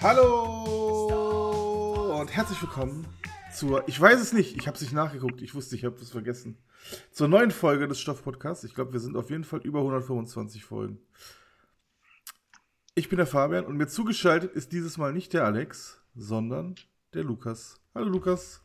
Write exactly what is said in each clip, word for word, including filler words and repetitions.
Hallo und herzlich willkommen zur, ich weiß es nicht, ich habe es nicht nachgeguckt, ich wusste, ich habe es vergessen, zur neuen Folge des Stoff-Podcasts. Ich glaube, wir sind auf jeden Fall über hundertfünfundzwanzig Folgen. Ich bin der Fabian und mir zugeschaltet ist dieses Mal nicht der Alex, sondern der Lukas. Hallo Lukas.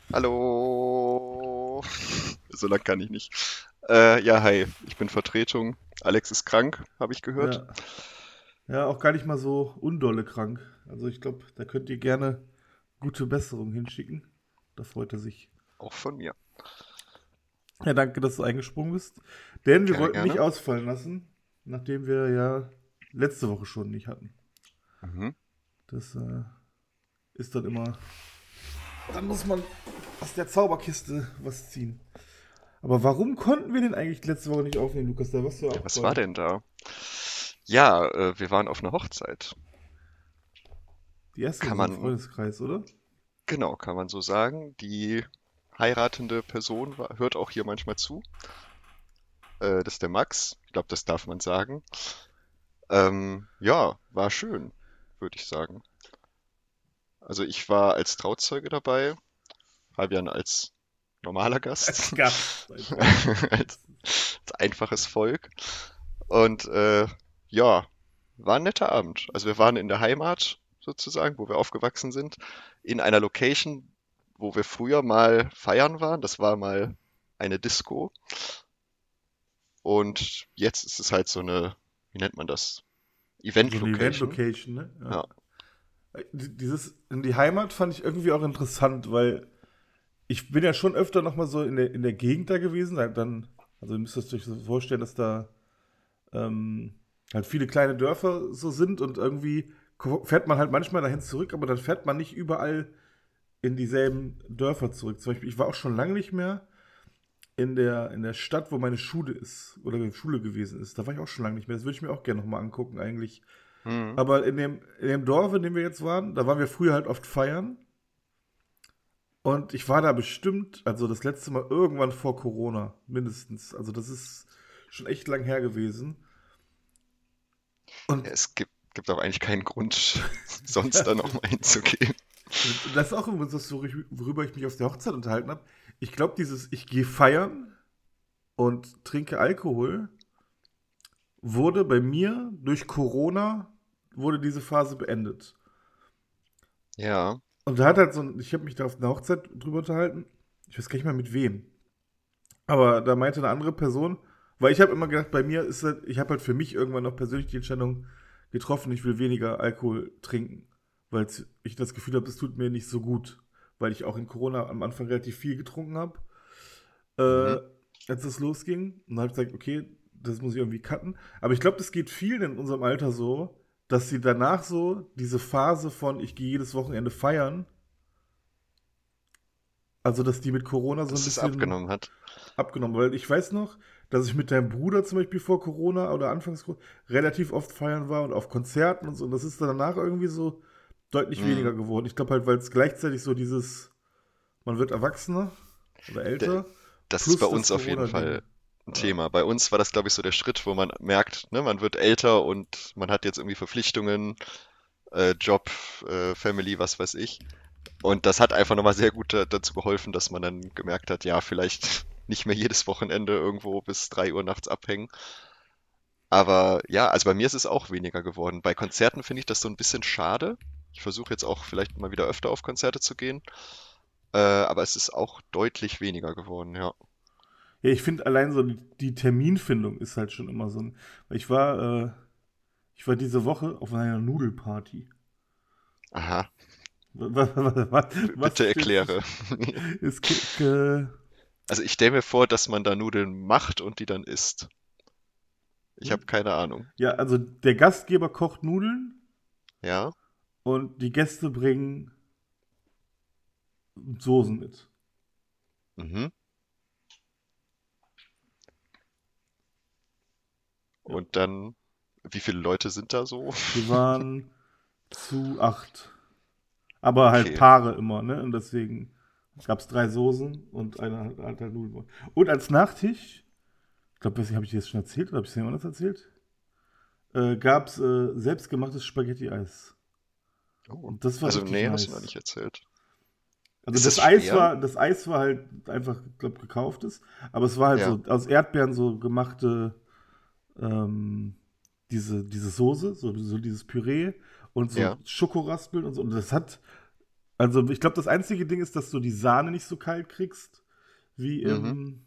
Hallo. So lang kann ich nicht. Äh, ja, hi. Ich bin Vertretung. Alex ist krank, habe ich gehört. Ja. ja, auch gar nicht mal so undolle krank. Also ich glaube, da könnt ihr gerne gute Besserung hinschicken. Da freut er sich. Auch von mir. Ja, danke, dass du eingesprungen bist. Denn wir Gerne, wollten gerne. nicht ausfallen lassen, nachdem wir ja letzte Woche schon nicht hatten. Mhm. Das äh, ist dann immer... Dann muss man aus der Zauberkiste was ziehen. Aber warum konnten wir denn eigentlich letzte Woche nicht aufnehmen, Lukas? Da warst du ja Ja, auch was bei. war denn da? Ja, äh, wir waren auf einer Hochzeit. Die erste in Kann unserem man, Freundeskreis, oder? genau, kann man so sagen. Die heiratende Person war, hört auch hier manchmal zu. Äh, das ist der Max. Ich glaube, das darf man sagen. Ähm, ja, war schön, würde ich sagen. Also ich war als Trauzeuge dabei, Fabian als normaler Als Gast, Gast einfach. als, als einfaches Volk. Und äh, ja, war ein netter Abend. Also wir waren in der Heimat sozusagen, wo wir aufgewachsen sind, in einer Location, wo wir früher mal feiern waren. Das war mal eine Disco. Und jetzt ist es halt so eine, wie nennt man das? So eine Event-Location. Event-Location, ne? Ja. Ja. Dieses in die Heimat fand ich irgendwie auch interessant, weil ich bin ja schon öfter noch mal so in der, in der Gegend da gewesen. Halt dann, also ihr müsst euch so vorstellen, dass da ähm, halt viele kleine Dörfer so sind und irgendwie ko- fährt man halt manchmal dahin zurück, aber dann fährt man nicht überall in dieselben Dörfer zurück. Zum Beispiel, ich war auch schon lange nicht mehr in der, in der Stadt, wo meine Schule ist oder die Schule gewesen ist. Da war ich auch schon lange nicht mehr. Das würde ich mir auch gerne nochmal angucken, eigentlich. Mhm. Aber in dem, in dem Dorf, in dem wir jetzt waren, da waren wir früher halt oft feiern. Und ich war da bestimmt, also das letzte Mal irgendwann vor Corona, mindestens. Also das ist schon echt lang her gewesen. Ja, Und es gibt, gibt auch eigentlich keinen Grund, sonst ja, da nochmal hinzugehen. das ist auch immer das, worüber ich mich auf der Hochzeit unterhalten habe. Ich glaube, dieses ich gehe feiern und trinke Alkohol wurde bei mir durch Corona, wurde diese Phase beendet. Ja, Und da hat halt so ein, ich habe mich da auf einer Hochzeit drüber unterhalten, ich weiß gar nicht mal mit wem, aber da meinte eine andere Person, weil ich habe immer gedacht, bei mir ist halt, ich habe halt für mich irgendwann noch persönlich die Entscheidung getroffen, ich will weniger Alkohol trinken, weil ich das Gefühl habe, es tut mir nicht so gut, weil ich auch in Corona am Anfang relativ viel getrunken habe, mhm. äh, als es losging. Und dann habe ich gesagt, okay, das muss ich irgendwie cutten. Aber ich glaube, das geht vielen in unserem Alter so, dass sie danach so diese Phase von ich gehe jedes Wochenende feiern, also dass die mit Corona so ein Dass es bisschen abgenommen hat. abgenommen, weil ich weiß noch, dass ich mit deinem Bruder zum Beispiel vor Corona oder anfangs Corona relativ oft feiern war und auf Konzerten und so. Und das ist dann danach irgendwie so deutlich Mhm. weniger geworden. Ich glaube halt, weil es gleichzeitig so dieses, man wird erwachsener oder Der, älter, das ist bei plus das uns auf jeden Corona-Ding. Fall ein Ja. Thema. Bei uns war das, glaube ich, so der Schritt, wo man merkt, ne, man wird älter und man hat jetzt irgendwie Verpflichtungen, äh, Job, äh, Family, was weiß ich. Und das hat einfach nochmal sehr gut da, dazu geholfen, dass man dann gemerkt hat, ja, vielleicht nicht mehr jedes Wochenende irgendwo bis drei Uhr nachts abhängen. Aber ja, also bei mir ist es auch weniger geworden. Bei Konzerten finde ich das so ein bisschen schade. Ich versuche jetzt auch vielleicht mal wieder öfter auf Konzerte zu gehen. Äh, aber es ist auch deutlich weniger geworden, ja. Ja, ich finde allein so die, die Terminfindung ist halt schon immer so ein. Weil ich war, äh, ich war diese Woche auf einer Nudelparty. Aha, Was, was, was, b- was bitte verstehst erkläre. du? Ist, äh, Also ich stelle mir vor, dass man da Nudeln macht und die dann isst. Ich hm? habe keine Ahnung. Ja, also der Gastgeber kocht Nudeln Ja? und die Gäste bringen Soßen mit. Mhm. Ja. Und dann, wie viele Leute sind da so? Wir waren zu acht. Aber halt Okay. Paare immer, ne? Und deswegen gab es drei Soßen und eine hat halt halt Nudeln. Und als Nachtisch, ich glaube, habe ich dir das schon erzählt oder habe ich es jemand anders erzählt? Äh, gab es äh, selbstgemachtes Spaghetti-Eis. Oh. Und das war Also, richtig nee, hast du noch nice. nicht erzählt. Also Ist das es Eis schwer? war, das Eis war halt einfach, glaube gekauftes, aber es war halt Ja, so aus Erdbeeren so gemachte, ähm, diese, diese Soße, so, so dieses Püree und so ja. Schokoraspeln und so. Und das hat, also ich glaube, das einzige Ding ist, dass du die Sahne nicht so kalt kriegst, wie Mhm. im,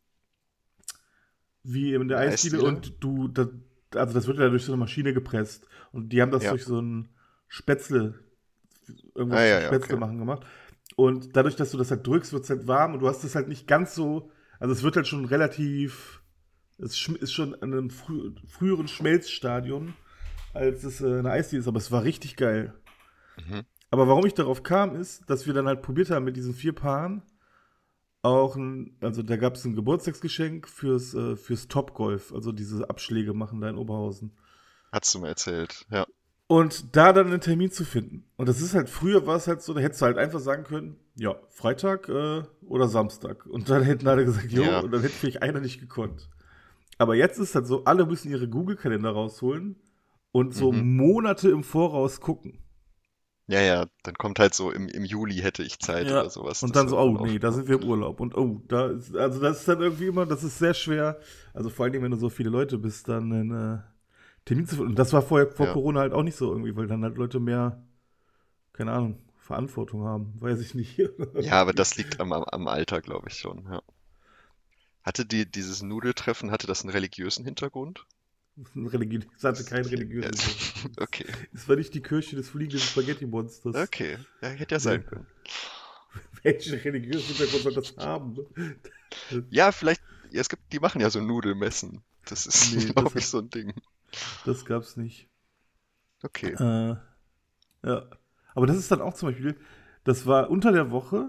wie in In der der Eisdiele Eisdiele? und du, das, also das wird ja durch so eine Maschine gepresst und die haben das Ja. durch so ein Spätzle, Ah, irgendwas zum ja, ja, Spätzle okay. machen gemacht. Und dadurch, dass du das halt drückst, wird es halt warm und du hast es halt nicht ganz so, also es wird halt schon relativ, es schm- ist schon in einem frü früheren Schmelzstadium, als es äh, eine Eisdiele ist, aber es war richtig geil. Mhm. Aber warum ich darauf kam, ist, dass wir dann halt probiert haben mit diesen vier Paaren auch ein, also da gab es ein Geburtstagsgeschenk fürs, äh, fürs Topgolf, also diese Abschläge machen da in Oberhausen. Hast du mir erzählt. Ja. Und da dann einen Termin zu finden. Und das ist halt, früher war es halt so, da hättest du halt einfach sagen können, ja, Freitag äh, oder Samstag. Und dann hätten alle gesagt, jo, Ja. und dann hätte vielleicht einer nicht gekonnt. Aber jetzt ist halt so, alle müssen ihre Google-Kalender rausholen und so Mhm. Monate im Voraus gucken. Ja, ja. Dann kommt halt so im, im Juli hätte ich Zeit oder Ja. sowas. Und Das dann so, wird oh dann nee, oft, da ne? sind wir im Urlaub. Und oh, da ist, also das ist dann irgendwie immer, das ist sehr schwer. Also vor allen Dingen, wenn du so viele Leute bist, dann einen äh, Termin zu finden. Und das war vorher vor Ja. Corona halt auch nicht so irgendwie, weil dann halt Leute mehr, keine Ahnung, Verantwortung haben. Weiß ich nicht. Ja, aber das liegt am, am, am Alter, glaube ich schon. Ja. Hatte die, dieses Nudeltreffen, hatte das einen religiösen Hintergrund? Religion, es hatte keinen Ja. religiösen Hintergrund. Okay. Es war nicht die Kirche des fliegenden Spaghetti-Monsters. Okay. Ja, hätte ja Nee. sein können. Welchen religiösen Hintergrund soll das haben? Ja, vielleicht, ja, es gibt, die machen ja so Nudelmessen. Das ist, Nee, das glaube hat, ich, so ein Ding. das gab's nicht. Okay. Äh, ja. Aber das ist dann auch zum Beispiel, das war unter der Woche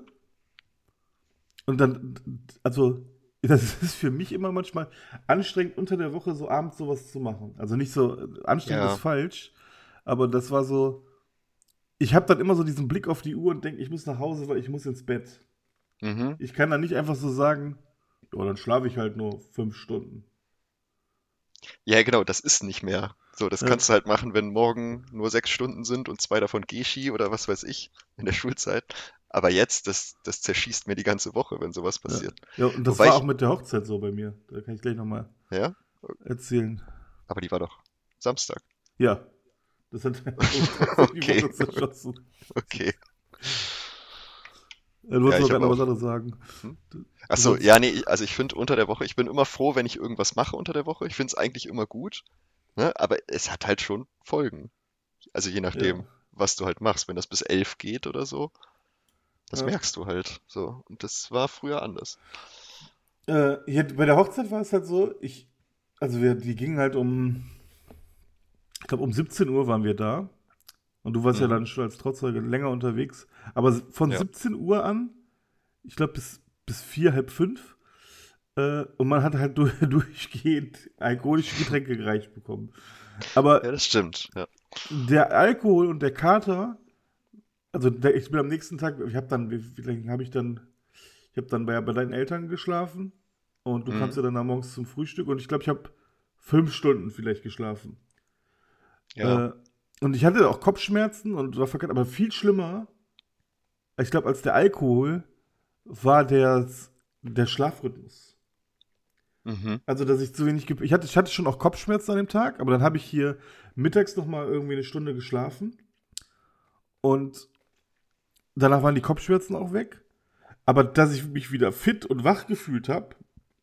und dann, also, das ist für mich immer manchmal anstrengend, unter der Woche so abends sowas zu machen. Also nicht so, anstrengend ist Ja. falsch, aber das war so, ich habe dann immer so diesen Blick auf die Uhr und denke, ich muss nach Hause, weil ich muss ins Bett. Mhm. Ich kann dann nicht einfach so sagen, oh, dann schlafe ich halt nur fünf Stunden. Ja, genau, das ist nicht mehr. So, das Ja, kannst du halt machen, wenn morgen nur sechs Stunden sind und zwei davon Geschi oder was weiß ich in der Schulzeit. Aber jetzt, das, das zerschießt mir die ganze Woche, wenn sowas ja. passiert. Ja, und das Wobei war auch ich, mit der Hochzeit so bei mir. Da kann ich gleich nochmal ja, erzählen. aber die war doch Samstag. Ja, das hat trotzdem die Okay, Woche zerschossen. okay. Ja, du Ja, wolltest noch ich gerade habe noch was auch. anderes sagen. Hm? Du, Ach du so, wolltest. ja, nee, ich- also ich finde unter der Woche, ich bin immer froh, wenn ich irgendwas mache unter der Woche. Ich finde es eigentlich immer gut, ne? Aber es hat halt schon Folgen. Also je Ja. nachdem, was du halt machst. Wenn das bis elf geht oder so, das Ja. merkst du halt so. Und das war früher anders. Äh, hier, bei der Hochzeit war es halt so, ich, also wir, die gingen halt um, ich glaube um siebzehn Uhr waren wir da. Und du warst ja Mhm. dann schon als Trauzeuge länger unterwegs. Aber von Ja. siebzehn Uhr an, ich glaube bis, bis vier, halb fünf, äh, und man hat halt durch, durchgehend alkoholische Getränke gereicht bekommen. Ja, Aber das stimmt. Ja. der Alkohol und der Kater, also der, ich bin am nächsten Tag, ich habe dann, wie, wie lange habe ich dann, ich habe dann bei, bei deinen Eltern geschlafen und du kamst Mhm. ja dann am morgens zum Frühstück und ich glaube, ich habe fünf Stunden vielleicht geschlafen. Ja. Äh, und ich hatte auch Kopfschmerzen und war verkehrt, aber viel schlimmer, ich glaube, als der Alkohol war der, der Schlafrhythmus. Mhm. Also, dass ich zu wenig, ge- ich hatte, ich hatte schon auch Kopfschmerzen an dem Tag, aber dann habe ich hier mittags noch mal irgendwie eine Stunde geschlafen und danach waren die Kopfschmerzen auch weg. Aber dass ich mich wieder fit und wach gefühlt habe,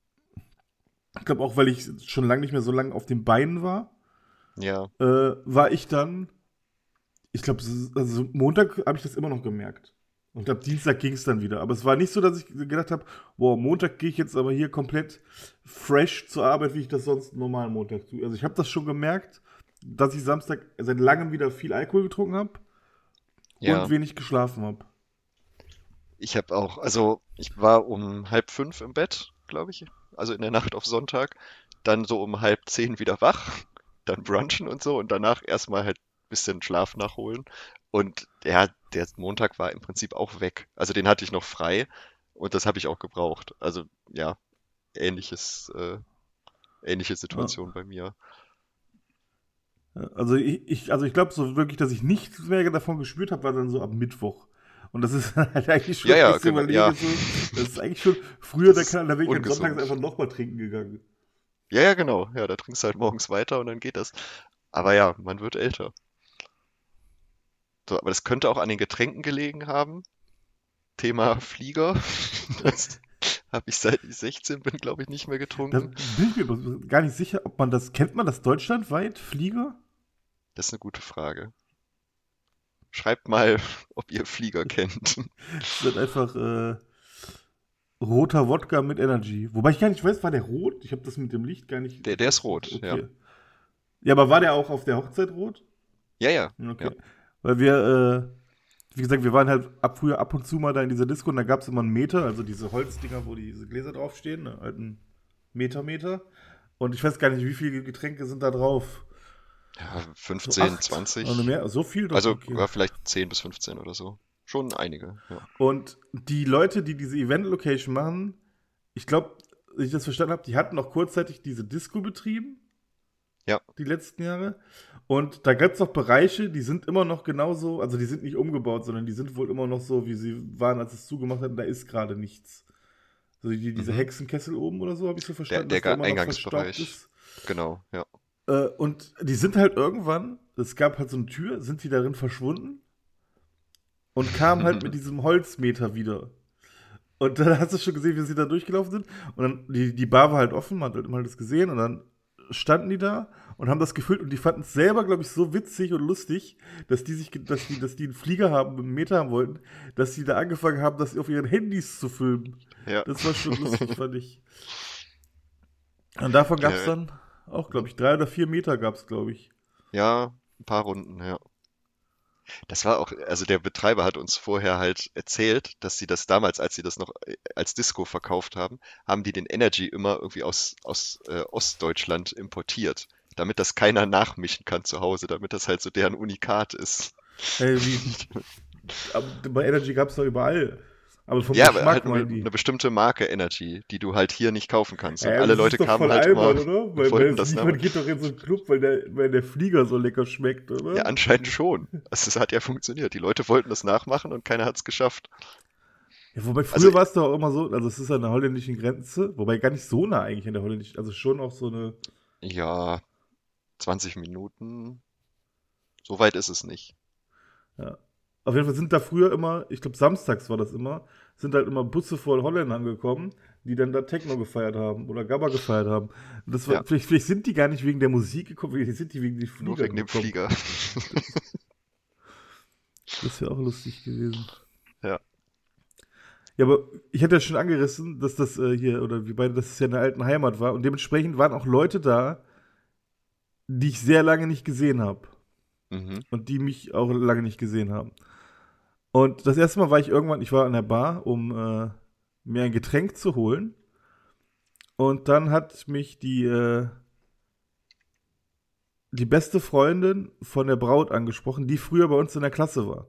ich glaube auch, weil ich schon lange nicht mehr so lange auf den Beinen war, Ja. äh, war ich dann, ich glaube, also Montag habe ich das immer noch gemerkt. Und ab Dienstag ging es dann wieder. Aber es war nicht so, dass ich gedacht habe, boah, Montag gehe ich jetzt aber hier komplett fresh zur Arbeit, wie ich das sonst einen normalen Montag tue. Also ich habe das schon gemerkt, dass ich Samstag seit langem wieder viel Alkohol getrunken habe und Ja. wenig geschlafen habe. Ich habe auch, also ich war um halb fünf im Bett, glaube ich. Also in der Nacht auf Sonntag. Dann so um halb zehn wieder wach. Dann brunchen und so. Und danach erstmal halt ein bisschen Schlaf nachholen. Und ja, der Montag war im Prinzip auch weg. Also den hatte ich noch frei. Und das habe ich auch gebraucht. Also ja, ähnliches, äh, ähnliche Ja. Situation bei mir. Ja, Also ich, ich, also ich glaube so wirklich, dass ich nichts mehr davon gespürt habe, war dann so ab Mittwoch. Und das ist halt eigentlich Ja, schon, wenn ja, ich so genau, ja, überlege, so, das ist eigentlich schon früher das der ist Kanal, da bin ich halt sonntags einfach ungesund. nochmal trinken gegangen. Ja, ja, genau. Ja, da trinkst du halt morgens weiter und dann geht das. Aber ja, man wird älter. So, aber das könnte auch an den Getränken gelegen haben. Thema Flieger. Das habe ich seit ich sechzehn bin, glaube ich, nicht mehr Da getrunken. bin ich mir aber gar nicht sicher, ob man das, kennt man das deutschlandweit, Flieger? Das ist eine gute Frage. Schreibt mal, ob ihr Flieger kennt. Das ist halt einfach äh, roter Wodka mit Energy. Wobei ich gar nicht weiß, war der rot? Ich habe das mit dem Licht gar nicht Der, der ist rot, ja. Okay. Ja, aber war der auch auf der Hochzeit rot? Ja, ja, ja. Okay. Weil wir, äh, wie gesagt, wir waren halt ab früher ab und zu mal da in dieser Disco und da gab es immer einen Meter, also diese Holzdinger, wo diese Gläser draufstehen, ne? Halt ein Meter, Meter. Und ich weiß gar nicht, wie viele Getränke sind da drauf. Ja, So fünfzehn, acht. Also zwanzig. mehr, so viel doch, Also okay. ja, vielleicht zehn bis fünfzehn oder so. Schon einige, ja. Und die Leute, die diese Event-Location machen, ich glaube, wenn ich das verstanden habe, die hatten noch kurzzeitig diese Disco betrieben, Ja. die letzten Jahre. Und da gab es noch Bereiche, die sind immer noch genauso, also die sind nicht umgebaut, sondern die sind wohl immer noch so, wie sie waren, als es zugemacht hat, und da ist gerade nichts. So die, diese Mhm. Hexenkessel oben oder so, habe ich so Der, verstanden, der dass der Ga- immer noch verstaubt Eingangsbereich. ist. Genau, ja. Äh, und die sind halt irgendwann, es gab halt so eine Tür, sind die darin verschwunden und kamen halt mit diesem Holzmeter wieder. Und dann hast du schon gesehen, wie sie da durchgelaufen sind. Und dann, die, die Bar war halt offen, man hat halt mal das gesehen. Und dann standen die da und haben das gefüllt. Und die fanden es selber, glaube ich, so witzig und lustig, dass die sich, dass die, dass die einen Flieger haben, einen Meter haben wollten, dass die da angefangen haben, das auf ihren Handys zu filmen. Ja. Das war schon lustig, fand ich. Und davon gab es Generell. dann auch, glaube ich, drei oder vier Meter gab es, glaube ich. Ja, ein paar Runden, ja. Das war auch, also der Betreiber hat uns vorher halt erzählt, dass sie das damals, als sie das noch äh, als Disco verkauft haben, haben die den Energy immer irgendwie aus, aus äh, Ostdeutschland importiert, damit das keiner nachmischen kann zu Hause, damit das halt so deren Unikat ist. Hey, wie, aber bei Energy gab es doch überall. Aber vom Ja, aber halt Geschmack eine, meinen die. eine bestimmte Marke Energy, die du halt hier nicht kaufen kannst. Und Ja, alle das Leute ist doch kamen voll halt immer albern, oder? und Weil, weil wollten es, das niemand damit. geht doch in so einen Club, weil der, weil der Flieger so lecker schmeckt, Ja, oder? anscheinend schon. Also es hat ja funktioniert. Die Leute wollten das nachmachen und keiner hat es geschafft. Ja, wobei Also früher war es doch auch immer so, also es ist an der holländischen Grenze, wobei gar nicht so nah eigentlich an der holländischen, also schon auch so eine, ja, zwanzig Minuten, so weit ist es nicht. ja. Auf jeden Fall sind da früher immer, ich glaube samstags war das immer, sind halt immer Busse voll Holländern gekommen, die dann da Techno gefeiert haben oder Gabba gefeiert haben. Und das war, Ja, vielleicht, vielleicht sind die gar nicht wegen der Musik gekommen, vielleicht sind die wegen den nur Fliegern wegen dem gekommen. Flieger. Das wäre auch lustig gewesen. Ja. Ja, aber ich hatte ja schon angerissen, dass das äh, hier, oder wir beide, dass es ja in der alten Heimat war. Und dementsprechend waren auch Leute da, die ich sehr lange nicht gesehen habe. Mhm. Und die mich auch lange nicht gesehen haben. Und das erste Mal war ich irgendwann, ich war an der Bar, um äh, mir ein Getränk zu holen. Und dann hat mich die, äh, die beste Freundin von der Braut angesprochen, die früher bei uns in der Klasse war.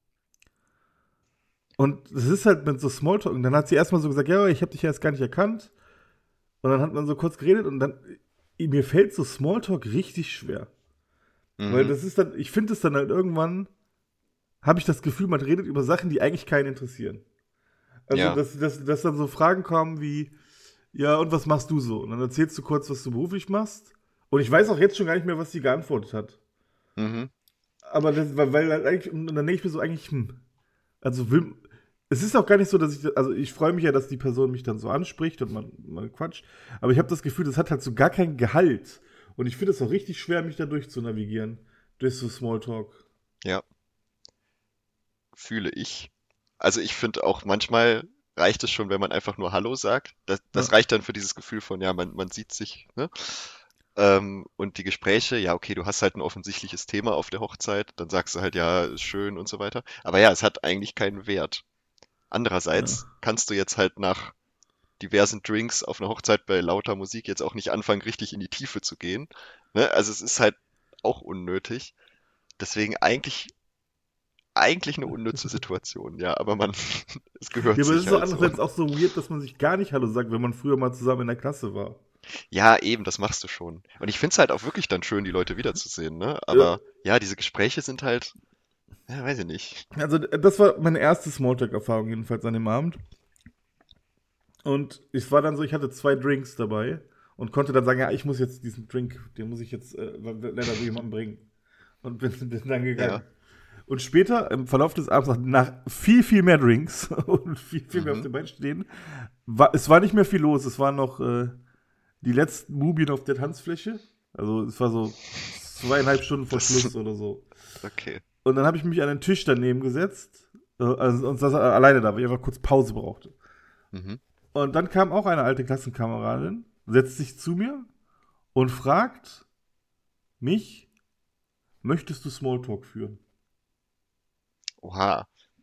Und es ist halt mit so Smalltalk. Und dann hat sie erstmal so gesagt, ja, ich habe dich ja erst gar nicht erkannt. Und dann hat man so kurz geredet und dann, mir fällt so Smalltalk richtig schwer. Weil Mhm. das ist dann, ich finde es dann halt irgendwann, habe ich das Gefühl, man redet über Sachen, die eigentlich keinen interessieren. Also, Ja. dass, dass, dass dann so Fragen kommen wie, ja, und was machst du so? Und dann erzählst du kurz, was du beruflich machst. Und ich weiß auch jetzt schon gar nicht mehr, was sie geantwortet hat. Mhm. Aber das, weil, weil halt eigentlich, und dann denke ich mir so eigentlich, hm, also will, es ist auch gar nicht so, dass ich, also ich freue mich ja, dass die Person mich dann so anspricht und man, man quatscht. Aber ich habe das Gefühl, das hat halt so gar kein Gehalt. Und ich finde es auch richtig schwer, mich da durchzunavigieren. Durch so Smalltalk. Ja, fühle ich. Also ich finde auch manchmal reicht es schon, wenn man einfach nur Hallo sagt. Das, das Ja. reicht dann für dieses Gefühl von, ja, man, man sieht sich, ne? Ähm, und die Gespräche, ja, okay, du hast halt ein offensichtliches Thema auf der Hochzeit, dann sagst du halt, ja, ist schön und so weiter. Aber ja, es hat eigentlich keinen Wert. Ja. Andererseits kannst du jetzt halt nach diversen Drinks auf einer Hochzeit bei lauter Musik jetzt auch nicht anfangen, richtig in die Tiefe zu gehen. Ne? Also es ist halt auch unnötig. Deswegen eigentlich, eigentlich eine unnütze Situation, ja, aber man, es gehört Ja, aber es sich ist so halt so. andererseits auch so weird, dass man sich gar nicht Hallo sagt, wenn man früher mal zusammen in der Klasse war. Ja, eben, das machst du schon. Und ich finde es halt auch wirklich dann schön, die Leute wiederzusehen, ne? Ja. Aber ja, diese Gespräche sind halt, ja, weiß ich nicht. Also, das war meine erste Smalltalk-Erfahrung jedenfalls an dem Abend. Und ich war dann so, ich hatte zwei Drinks dabei und konnte dann sagen, ja, ich muss jetzt diesen Drink, den muss ich jetzt äh, leider so jemandem bringen. Und bin, bin dann gegangen. Ja. Und später, im Verlauf des Abends, nach viel, viel mehr Drinks und viel, viel mehr auf Mhm. den Beinen stehen, war, es war nicht mehr viel los. Es waren noch äh, die letzten Mumien auf der Tanzfläche. Also es war so zweieinhalb Stunden vor Das, Schluss oder so. okay. Und dann habe ich mich an den Tisch daneben gesetzt äh, also, und saß alleine da, weil ich einfach kurz Pause brauchte. Mhm. Und dann kam auch eine alte Klassenkameradin, setzt sich zu mir und fragt mich, möchtest du Smalltalk führen? Oha.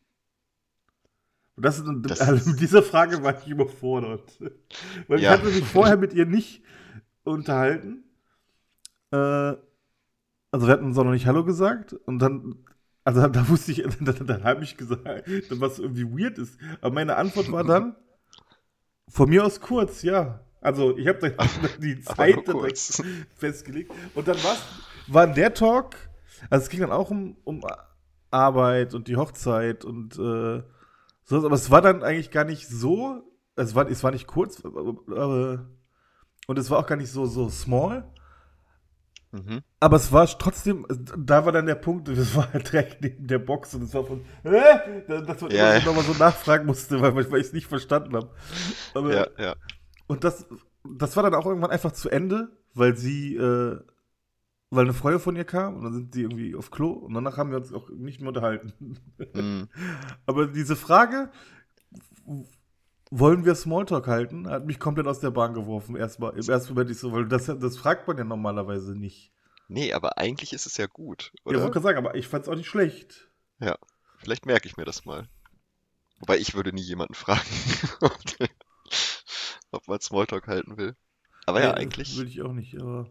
Und das, Das also mit ist, dieser Frage war ich überfordert. Weil ich ja. hatte mich vorher mit ihr nicht unterhalten. Äh, also wir hatten uns auch noch nicht Hallo gesagt. Und dann, also da, da wusste ich, dann, dann habe ich gesagt, was irgendwie weird ist. Aber meine Antwort war dann, von mir aus kurz, ja. Also ich habe dann die Aber nur Zeit dann direkt kurz. festgelegt. Und dann war's, war der Talk, also es ging dann auch um, um Arbeit und die Hochzeit und äh, so, aber es war dann eigentlich gar nicht so, es war, es war nicht kurz, aber, und es war auch gar nicht so, so small, Mhm. aber es war trotzdem, da war dann der Punkt, das war halt direkt neben der Box und es war von, äh, dass man Ja, immer ja, so nochmal so nachfragen musste, weil, weil ich es nicht verstanden habe. ja, Aber, ja. und das, das war dann auch irgendwann einfach zu Ende, weil sie, äh, weil eine Freundin von ihr kam und dann sind sie irgendwie auf Klo und danach haben wir uns auch nicht mehr unterhalten. Mhm. Aber diese Frage, wollen wir Smalltalk halten, hat mich komplett aus der Bahn geworfen. Erstmal, im ersten Moment nicht so, weil das, das fragt man ja normalerweise nicht. Nee, aber eigentlich ist es ja gut, Ja, wollte oder? gerade sagen, aber ich fand's auch nicht schlecht. Ja. Vielleicht merke ich mir das mal. Wobei ich würde nie jemanden fragen, ob, der, ob man Smalltalk halten will. Aber ja, Nee, will eigentlich. ich auch nicht, aber.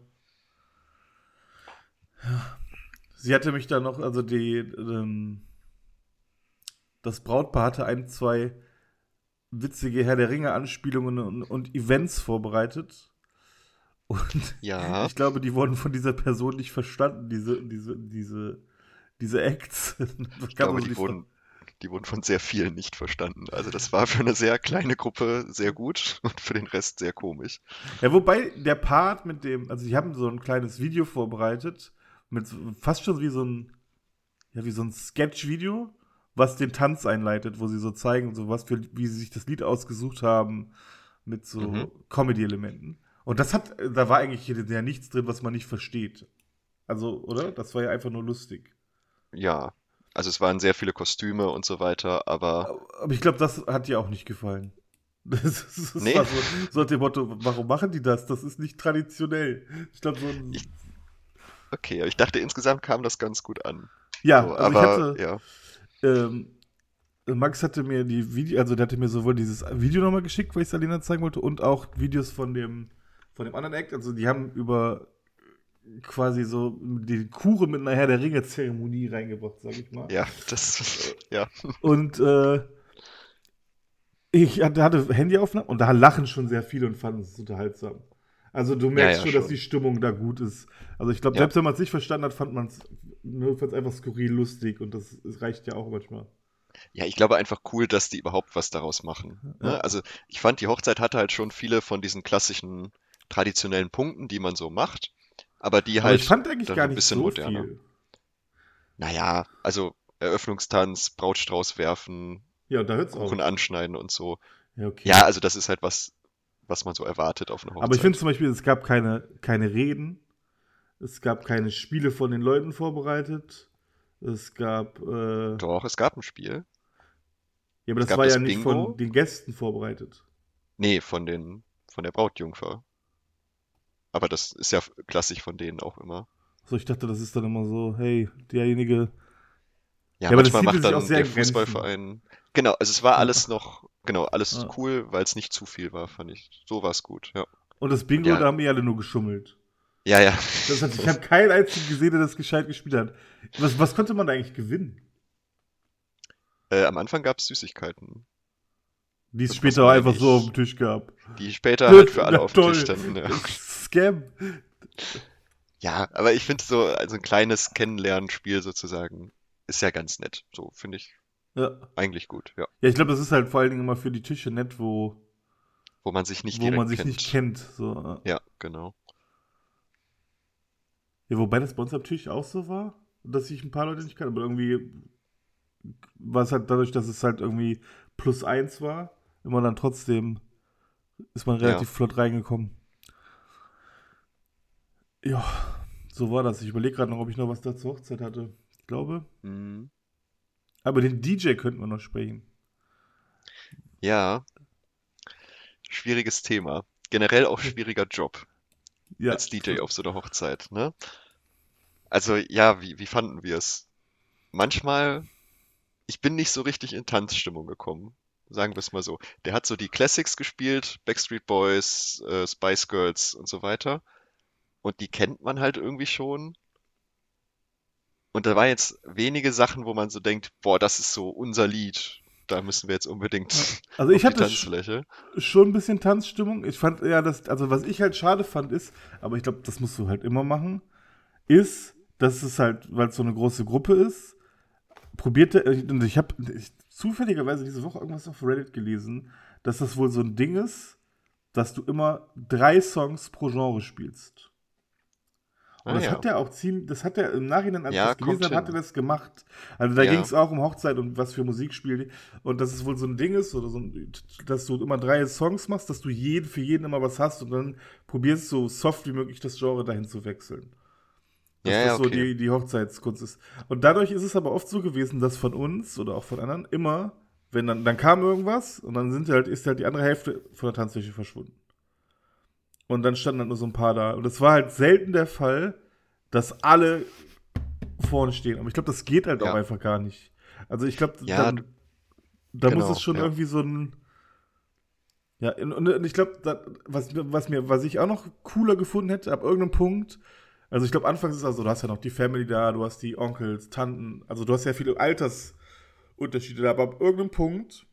Sie hatte mich da noch, also die, ähm, das Brautpaar hatte ein, zwei witzige Herr der Ringe-Anspielungen und, und Events vorbereitet. Und Ja, ich glaube, die wurden von dieser Person nicht verstanden, diese, diese, diese, diese Acts. Da ich kam glaube, also die die Frage. wurden, die wurden von sehr vielen nicht verstanden. Also das war für eine sehr kleine Gruppe sehr gut und für den Rest sehr komisch. Ja, wobei der Part mit dem, also die haben so ein kleines Video vorbereitet, mit so- fast schon wie so ein, ja, wie so ein Sketch-Video, was den Tanz einleitet, wo sie so zeigen, so was für, wie sie sich das Lied ausgesucht haben, mit Mhm. so Comedy-Elementen. Und das hat, da war eigentlich hier ja nichts drin, was man nicht versteht. Also, oder? Das war ja einfach nur lustig. Ja, also es waren sehr viele Kostüme und so weiter, aber Aber ich glaube, das hat dir auch nicht gefallen. Das, ist- das nee, war so, so nach dem Motto, warum machen die das? Das ist nicht traditionell. Ich glaube, so ich, ein. okay, aber ich dachte insgesamt kam das ganz gut an. Ja, So, also ich aber hatte, ja, ähm, Max hatte mir die Video, also der hatte mir sowohl dieses Video nochmal geschickt, weil ich es Alina zeigen wollte, und auch Videos von dem, von dem anderen Act. Also die haben über quasi so die Kuchen mit einer Herr der Ringe-Zeremonie reingebracht, sag ich mal. ja, das, ja, Und äh, ich hatte, hatte Handyaufnahmen und da lachen schon sehr viele und fanden es unterhaltsam. Also du ja, merkst ja, schon, dass die schon. Stimmung da gut ist. Also ich glaube, Ja. selbst wenn man es nicht verstanden hat, fand man es nur einfach skurril lustig und das, das reicht ja auch manchmal. Ja, ich glaube einfach cool, dass die überhaupt was daraus machen. Ja. Ne? Also ich fand, die Hochzeit hatte halt schon viele von diesen klassischen traditionellen Punkten, die man so macht, aber die Aber ich halt fand eigentlich dann gar so ein nicht bisschen so moderner. viel. Naja, also Eröffnungstanz, Brautstrauß werfen, Ja, und da hört's Kuchen auf. anschneiden und so. Ja, okay. Ja, also das ist halt was, was man so erwartet auf einer Aber ich finde Hochzeit. zum Beispiel, es gab keine, keine Reden, es gab keine Spiele von den Leuten vorbereitet, es gab, äh, ja, Doch, es gab ein Spiel. aber Es das gab war ja das nicht von Bingo. den Gästen vorbereitet. Nee, von den, von der Brautjungfer. Aber das ist ja klassisch von denen auch immer. So, ich dachte, das ist dann immer so, hey, derjenige. Ja, Ja, aber das manchmal hielt macht sich auch dann sehr der in Grenzen. Fußballverein. Genau, also es war Ja, alles noch, genau, alles ja. cool, weil es nicht zu viel war, fand ich. So war es gut, ja. Und das Und Bingo, ja, da haben die alle nur geschummelt. ja, ja. Das heißt, ich habe keinen einzigen gesehen, der das gescheit gespielt hat. Was, was konnte man da eigentlich gewinnen? Äh, am Anfang gab es Süßigkeiten. Die es Das, das später auch meine einfach so auf dem ich. Tisch gab. Die später Na, halt für alle na auf dem Tisch toll. standen. Ja, Scam. ja, aber ich finde so, also ein kleines Kennenlernspiel sozusagen ist ja ganz nett. So finde ich Ja. eigentlich gut, ja. Ja, ich glaube, das ist halt vor allen Dingen immer für die Tische nett, wo, Wo man sich nicht wo man direkt sich nicht kennt. kennt. So. Ja, Ja, genau. Ja, wobei das bei uns am Tisch auch so war, dass ich ein paar Leute nicht kannte, aber irgendwie war es halt dadurch, dass es halt irgendwie plus eins war, immer dann trotzdem ist man Ja. relativ flott reingekommen. Ja, so war das. Ich überlege gerade noch, ob ich noch was da zur Hochzeit hatte. Ich glaube. Mhm. Aber den D J könnten wir noch sprechen. Ja, schwieriges Thema. Generell auch schwieriger Job Ja, als D J auf so einer Hochzeit, ne? Also ja, wie, wie fanden wir es? Manchmal, ich bin nicht so richtig in Tanzstimmung gekommen. Sagen wir es mal so. Der hat so die Classics gespielt, Backstreet Boys, äh, Spice Girls und so weiter. Und die kennt man halt irgendwie schon. Und da waren jetzt wenige Sachen, wo man so denkt, boah, das ist so unser Lied. Da müssen wir jetzt ja. unbedingt Also auf ich die hatte sch Tanzfläche. schon ein bisschen Tanzstimmung. Ich fand ja, das, also was ich halt schade fand ist, aber ich glaube, das musst du halt immer machen, ist, dass es halt, weil es so eine große Gruppe ist, probierte, und ich habe zufälligerweise diese Woche irgendwas auf Reddit gelesen, dass das wohl so ein Ding ist, dass du immer drei Songs pro Genre spielst. Und Ah das ja. hat er auch ziemlich, das hat er im Nachhinein, als ich Ja, das gelesen kommt habe, hat er hin. das gemacht. Also da ging Ja. es auch um Hochzeit und was für Musik spielt. Und dass es wohl so ein Ding ist, oder so ein, dass du immer drei Songs machst, dass du jeden, für jeden immer was hast und dann probierst so soft wie möglich das Genre dahin zu wechseln. Dass Ja, das ja, so okay. die, die Hochzeitskunst ist. Und dadurch ist es aber oft so gewesen, dass von uns oder auch von anderen immer, wenn dann, dann kam irgendwas und dann sind halt, ist halt die andere Hälfte von der Tanzfläche verschwunden. Und dann standen halt nur so ein paar da. Und es war halt selten der Fall, dass alle vorne stehen. Aber ich glaube, das geht halt auch Ja. einfach gar nicht. Also ich glaube, Ja, d- dann, da muss es genau, schon ja. irgendwie so ein, ja, und, und ich glaube, was, was mir, was ich auch noch cooler gefunden hätte, ab irgendeinem Punkt, also ich glaube, anfangs ist also, du hast ja noch die Family da, du hast die Onkels, Tanten, also du hast ja viele Altersunterschiede da, aber ab irgendeinem Punkt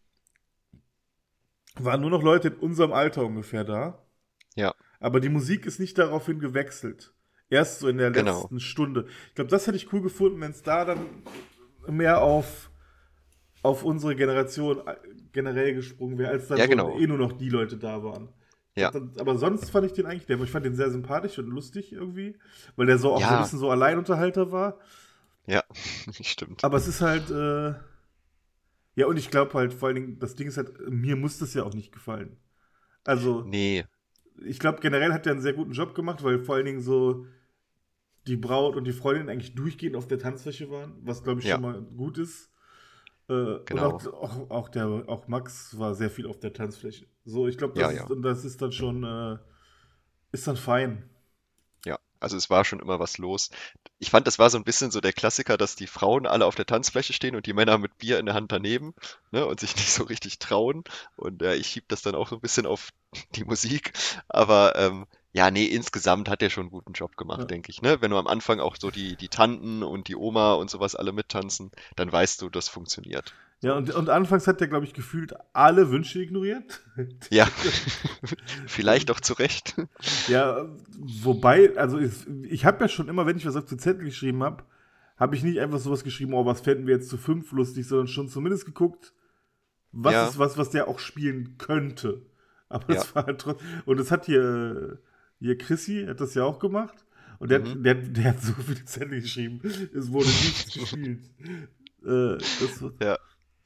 waren nur noch Leute in unserem Alter ungefähr da. Ja, Aber die Musik ist nicht daraufhin gewechselt. Erst so in der genau. letzten Stunde. Ich glaube, das hätte ich cool gefunden, wenn es da dann mehr auf, auf unsere Generation äh, generell gesprungen wäre, als dann Ja, so genau. eh nur noch die Leute da waren. Ich glaub, Ja. dann, aber sonst fand ich den eigentlich, der, ich fand den sehr sympathisch und lustig irgendwie, weil der so auch so ein Ja, bisschen so Alleinunterhalter war. ja, stimmt. Aber es ist halt, äh, ja, und ich glaube halt vor allen Dingen, das Ding ist halt, mir muss das ja auch nicht gefallen. Also, Nee, ich glaube, generell hat er einen sehr guten Job gemacht, weil vor allen Dingen so die Braut und die Freundin eigentlich durchgehend auf der Tanzfläche waren, was glaube ich ja, schon mal gut ist. Äh, und genau. auch, auch, auch, der, auch Max war sehr viel auf der Tanzfläche. So, ich glaube, Ja, das ist, ja, und das ist dann schon, äh, ist dann fein. ja. Also es war schon immer was los. Ich fand, das war so ein bisschen so der Klassiker, dass die Frauen alle auf der Tanzfläche stehen und die Männer mit Bier in der Hand daneben, ne, und sich nicht so richtig trauen. Und äh, ich schieb das dann auch so ein bisschen auf die Musik. Aber ähm, ja, nee, insgesamt hat er schon einen guten Job gemacht, Ja, denke ich, ne? Wenn du am Anfang auch so die, die Tanten und die Oma und sowas alle mittanzen, dann weißt du, das funktioniert. ja So. und, und anfangs hat er, glaube ich, gefühlt alle Wünsche ignoriert. Ja, vielleicht auch zu Recht. Ja, wobei, also ich, ich habe ja schon immer, wenn ich was auf den Zettel geschrieben habe, habe ich nicht einfach sowas geschrieben, oh, was fänden wir jetzt zu fünf lustig, sondern schon zumindest geguckt, was Ja, ist was, was der auch spielen könnte. Aber ja. es war halt trotzdem. Und das hat hier, hier Chrissy, hat das ja auch gemacht. Und der, Mhm. hat- der, der hat so viele Zettel geschrieben, es wurde nichts gespielt. Äh, das, war- Ja.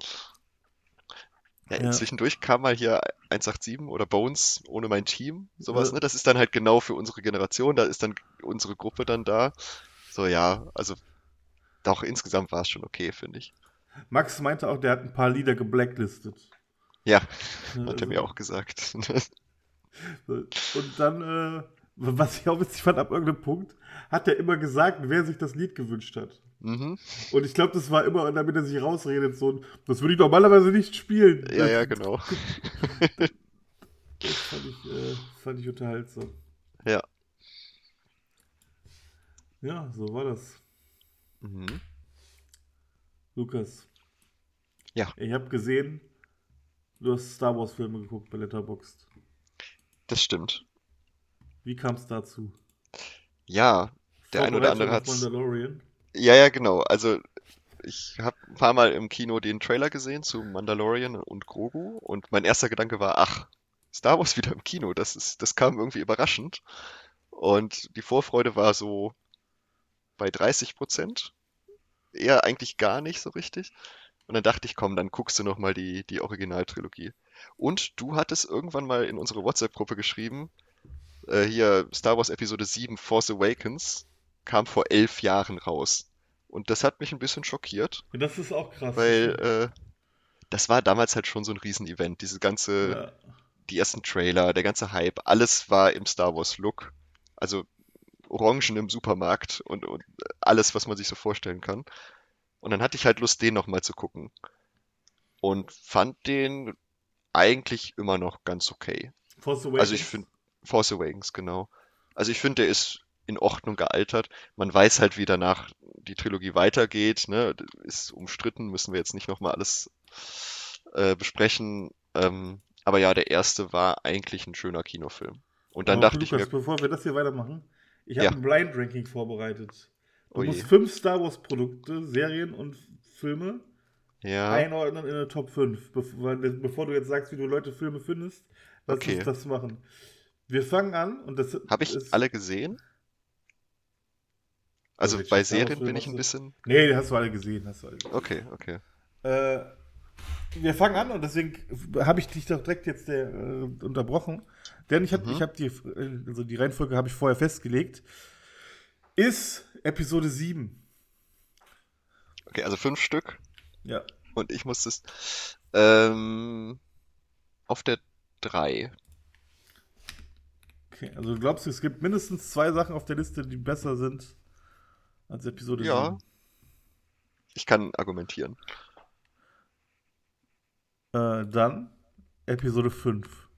Ja, ja, zwischendurch kam mal hier eins acht sieben oder Bones ohne mein Team, äh, sowas, ne? Das ist dann halt genau für unsere Generation, da ist dann unsere Gruppe dann da. So, ja, also doch, insgesamt war es schon okay, finde ich. Max meinte auch, der hat ein paar Lieder geblacklistet. Ja, Ne, hat er mir also, auch gesagt. äh, und dann, äh, was ich auch witzig fand, ab irgendeinem Punkt, hat er immer gesagt, wer sich das Lied gewünscht hat. Mhm. Und ich glaube, das war immer, damit er sich rausredet, so, das würde ich normalerweise nicht spielen. Ja, ja, genau. Das fand ich, äh, fand ich unterhaltsam. Ja. Ja, so war das. Mhm. Lukas, Ja. ich habe gesehen, Du hast Star Wars Filme geguckt bei Letterboxd. Das stimmt. Wie kam es dazu? Ja, der ein oder andere Vorbereitung auf hat's. Mandalorian? Ja, ja, genau. Also ich habe ein paar Mal im Kino den Trailer gesehen zu Mandalorian und Grogu und mein erster Gedanke war, ach, Star Wars wieder im Kino. Das ist, das kam irgendwie überraschend. Und die Vorfreude war so bei dreißig Prozent. Eher eigentlich gar nicht so richtig. Und dann dachte ich, komm, dann guckst du noch mal die, die Originaltrilogie. Und du hattest irgendwann mal in unsere WhatsApp-Gruppe geschrieben, äh, hier Star Wars Episode sieben Force Awakens kam vor elf Jahren raus. Und das hat mich ein bisschen schockiert, Ja, das ist auch krass, das weil stimmt. äh, das war damals halt schon so ein Riesenevent. Diese ganze, Ja. die ersten Trailer, der ganze Hype, alles war im Star Wars Look. Also Orangen im Supermarkt und, und alles, was man sich so vorstellen kann. Und dann hatte ich halt Lust, den nochmal zu gucken. Und fand den eigentlich immer noch ganz okay. Force Also ich Awakens? finde, Force Awakens, genau. Also ich finde, der ist in Ordnung gealtert. Man weiß halt, wie danach die Trilogie weitergeht, ne? Ist umstritten, müssen wir jetzt nicht nochmal alles äh, besprechen. Ähm, aber ja, der erste war eigentlich ein schöner Kinofilm. Und dann Aber dachte ich mir, Lukas, bevor wir das hier weitermachen, ich habe ja, ein Blind Ranking vorbereitet. Du oh musst je, fünf Star Wars Produkte, Serien und Filme ja, einordnen in eine Top fünf. Bevor, bevor du jetzt sagst, wie du Leute Filme findest, lass uns okay. das machen. Wir fangen an und das Habe ich ist. alle gesehen? Also Also welchen bei Star Wars Serien Film bin ich hast ein du? bisschen. Nee, den hast du alle gesehen, hast du alle gesehen. Okay, okay. Äh, wir fangen an und deswegen habe ich dich doch direkt jetzt äh, unterbrochen. Denn ich habe ich Mhm. hab die, äh, also die Reihenfolge habe ich vorher festgelegt. Ist Episode sieben. Okay, also fünf Stück. Ja. Und ich muss das ähm, auf der drei. Okay, also du glaubst, es gibt mindestens zwei Sachen auf der Liste, die besser sind als Episode Ja, sieben. ich kann argumentieren. Äh, dann Episode fünf.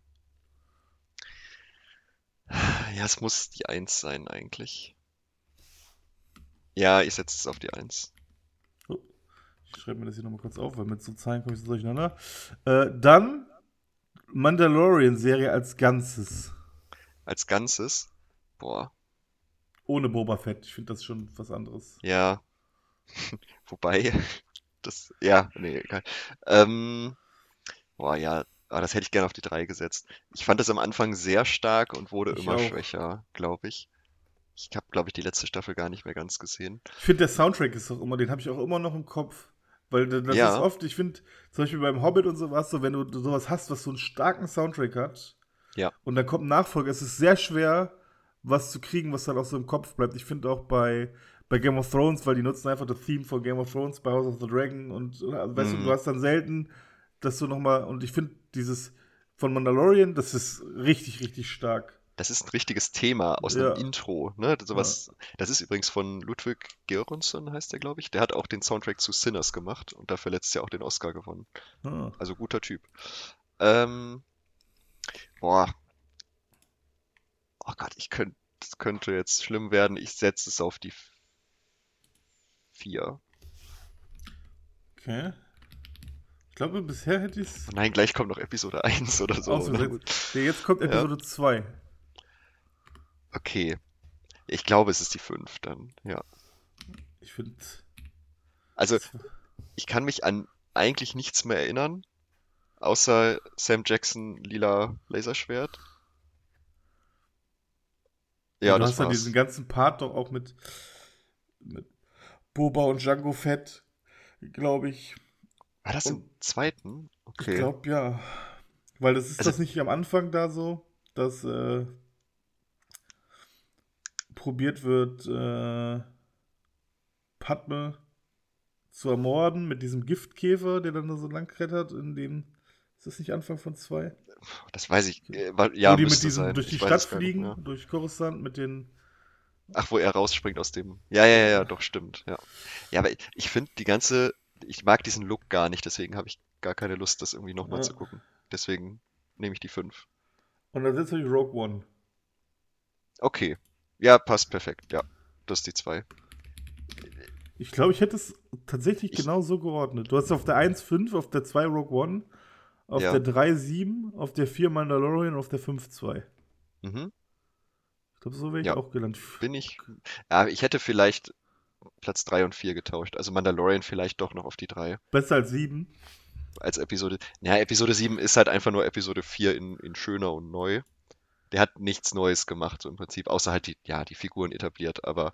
Ja, es muss die eins sein eigentlich. Ja, ich setze es auf die eins. Oh, ich schreibe mir das hier nochmal kurz auf, weil mit so Zahlen komme ich so durcheinander. Äh, dann Mandalorian-Serie als Ganzes. Als Ganzes, boah, Ohne Boba Fett. Ich finde das schon was anderes. ja, wobei, das, ja, nee, egal. Ähm, boah, ja, aber das hätte ich gerne auf die drei gesetzt. Ich fand das am Anfang sehr stark und wurde Ich immer auch. schwächer, glaube ich. Ich habe, glaube ich, die letzte Staffel gar nicht mehr ganz gesehen. Ich finde, der Soundtrack ist auch immer, den habe ich auch immer noch im Kopf. Weil das ist Ja, oft, ich finde, zum Beispiel beim Hobbit und sowas, so wenn du sowas hast, was so einen starken Soundtrack hat, ja, und dann kommt ein Nachfolger, es ist sehr schwer, was zu kriegen, was dann auch so im Kopf bleibt. Ich finde auch bei, bei Game of Thrones, weil die nutzen einfach das Theme von Game of Thrones bei House of the Dragon und, also, weißt du, du mm, hast dann selten, dass du nochmal, und ich finde dieses von Mandalorian, das ist richtig, richtig stark. das ist ein richtiges Thema aus einem Ja, Intro, ne? ja. Sowas, das ist übrigens von Ludwig Göransson, heißt der, glaube ich. Der hat auch den Soundtrack zu Sinners gemacht und dafür letztes Jahr auch den Oscar gewonnen. Ah. Also guter Typ. Ähm, boah, oh Gott, ich könnte, das könnte jetzt schlimm werden. Ich setze es auf die vier. Okay. Ich glaube, bisher hätte ich Oh es nein, gleich kommt noch Episode eins oder so. Na ausgesetzt. gut. Nee, jetzt kommt Ja, Episode zwei. okay. Ich glaube, es ist die fünf dann, ja. Ich finde, Also, ich kann mich an eigentlich nichts mehr erinnern, außer Sam Jackson lila Laserschwert. ja, Ja, du das hast dann diesen war's. ganzen Part doch auch mit, mit Boba und Django Fett, glaube ich. War das im Und zweiten? ich Okay. glaube, ja. Weil das ist Also, das nicht am Anfang da so, dass äh, probiert wird, äh, Padme zu ermorden mit diesem Giftkäfer, der dann da so lang klettert in dem. Ist das nicht Anfang von zwei? das weiß ich. Okay. äh, wa- Wo Ja, die mit müsste diesem sein. durch die Ich weiß Stadt es gar nicht fliegen, mehr. durch Coruscant mit den. Ach, wo er rausspringt aus dem. Ja, ja, ja, ja, Ja. doch, stimmt. Ja, ja, aber ich, ich finde die ganze. Ich mag diesen Look gar nicht, deswegen habe ich gar keine Lust, das irgendwie nochmal Ja. zu gucken. Deswegen nehme ich die fünf. Und dann setzt du die Rogue One. Okay. Ja, passt perfekt. Ja, das ist die zwei. Ich glaube, ich hätte es tatsächlich Ich, genau so geordnet. Du hast auf der eins fünf, auf der zwei Rogue One, auf Ja. der drei sieben, auf der vier Mandalorian, auf der fünf zwei. Mhm. Ich glaube, so wäre ich Ja, auch gelandet. bin ich. Ja, ich hätte vielleicht Platz drei und vier getauscht. Also Mandalorian vielleicht doch noch auf die drei Besser als sieben. als Episode. Ja, Episode sieben ist halt einfach nur Episode vier in, in schöner und neu. Der hat nichts Neues gemacht, so im Prinzip, außer halt die, ja, die Figuren etabliert. Aber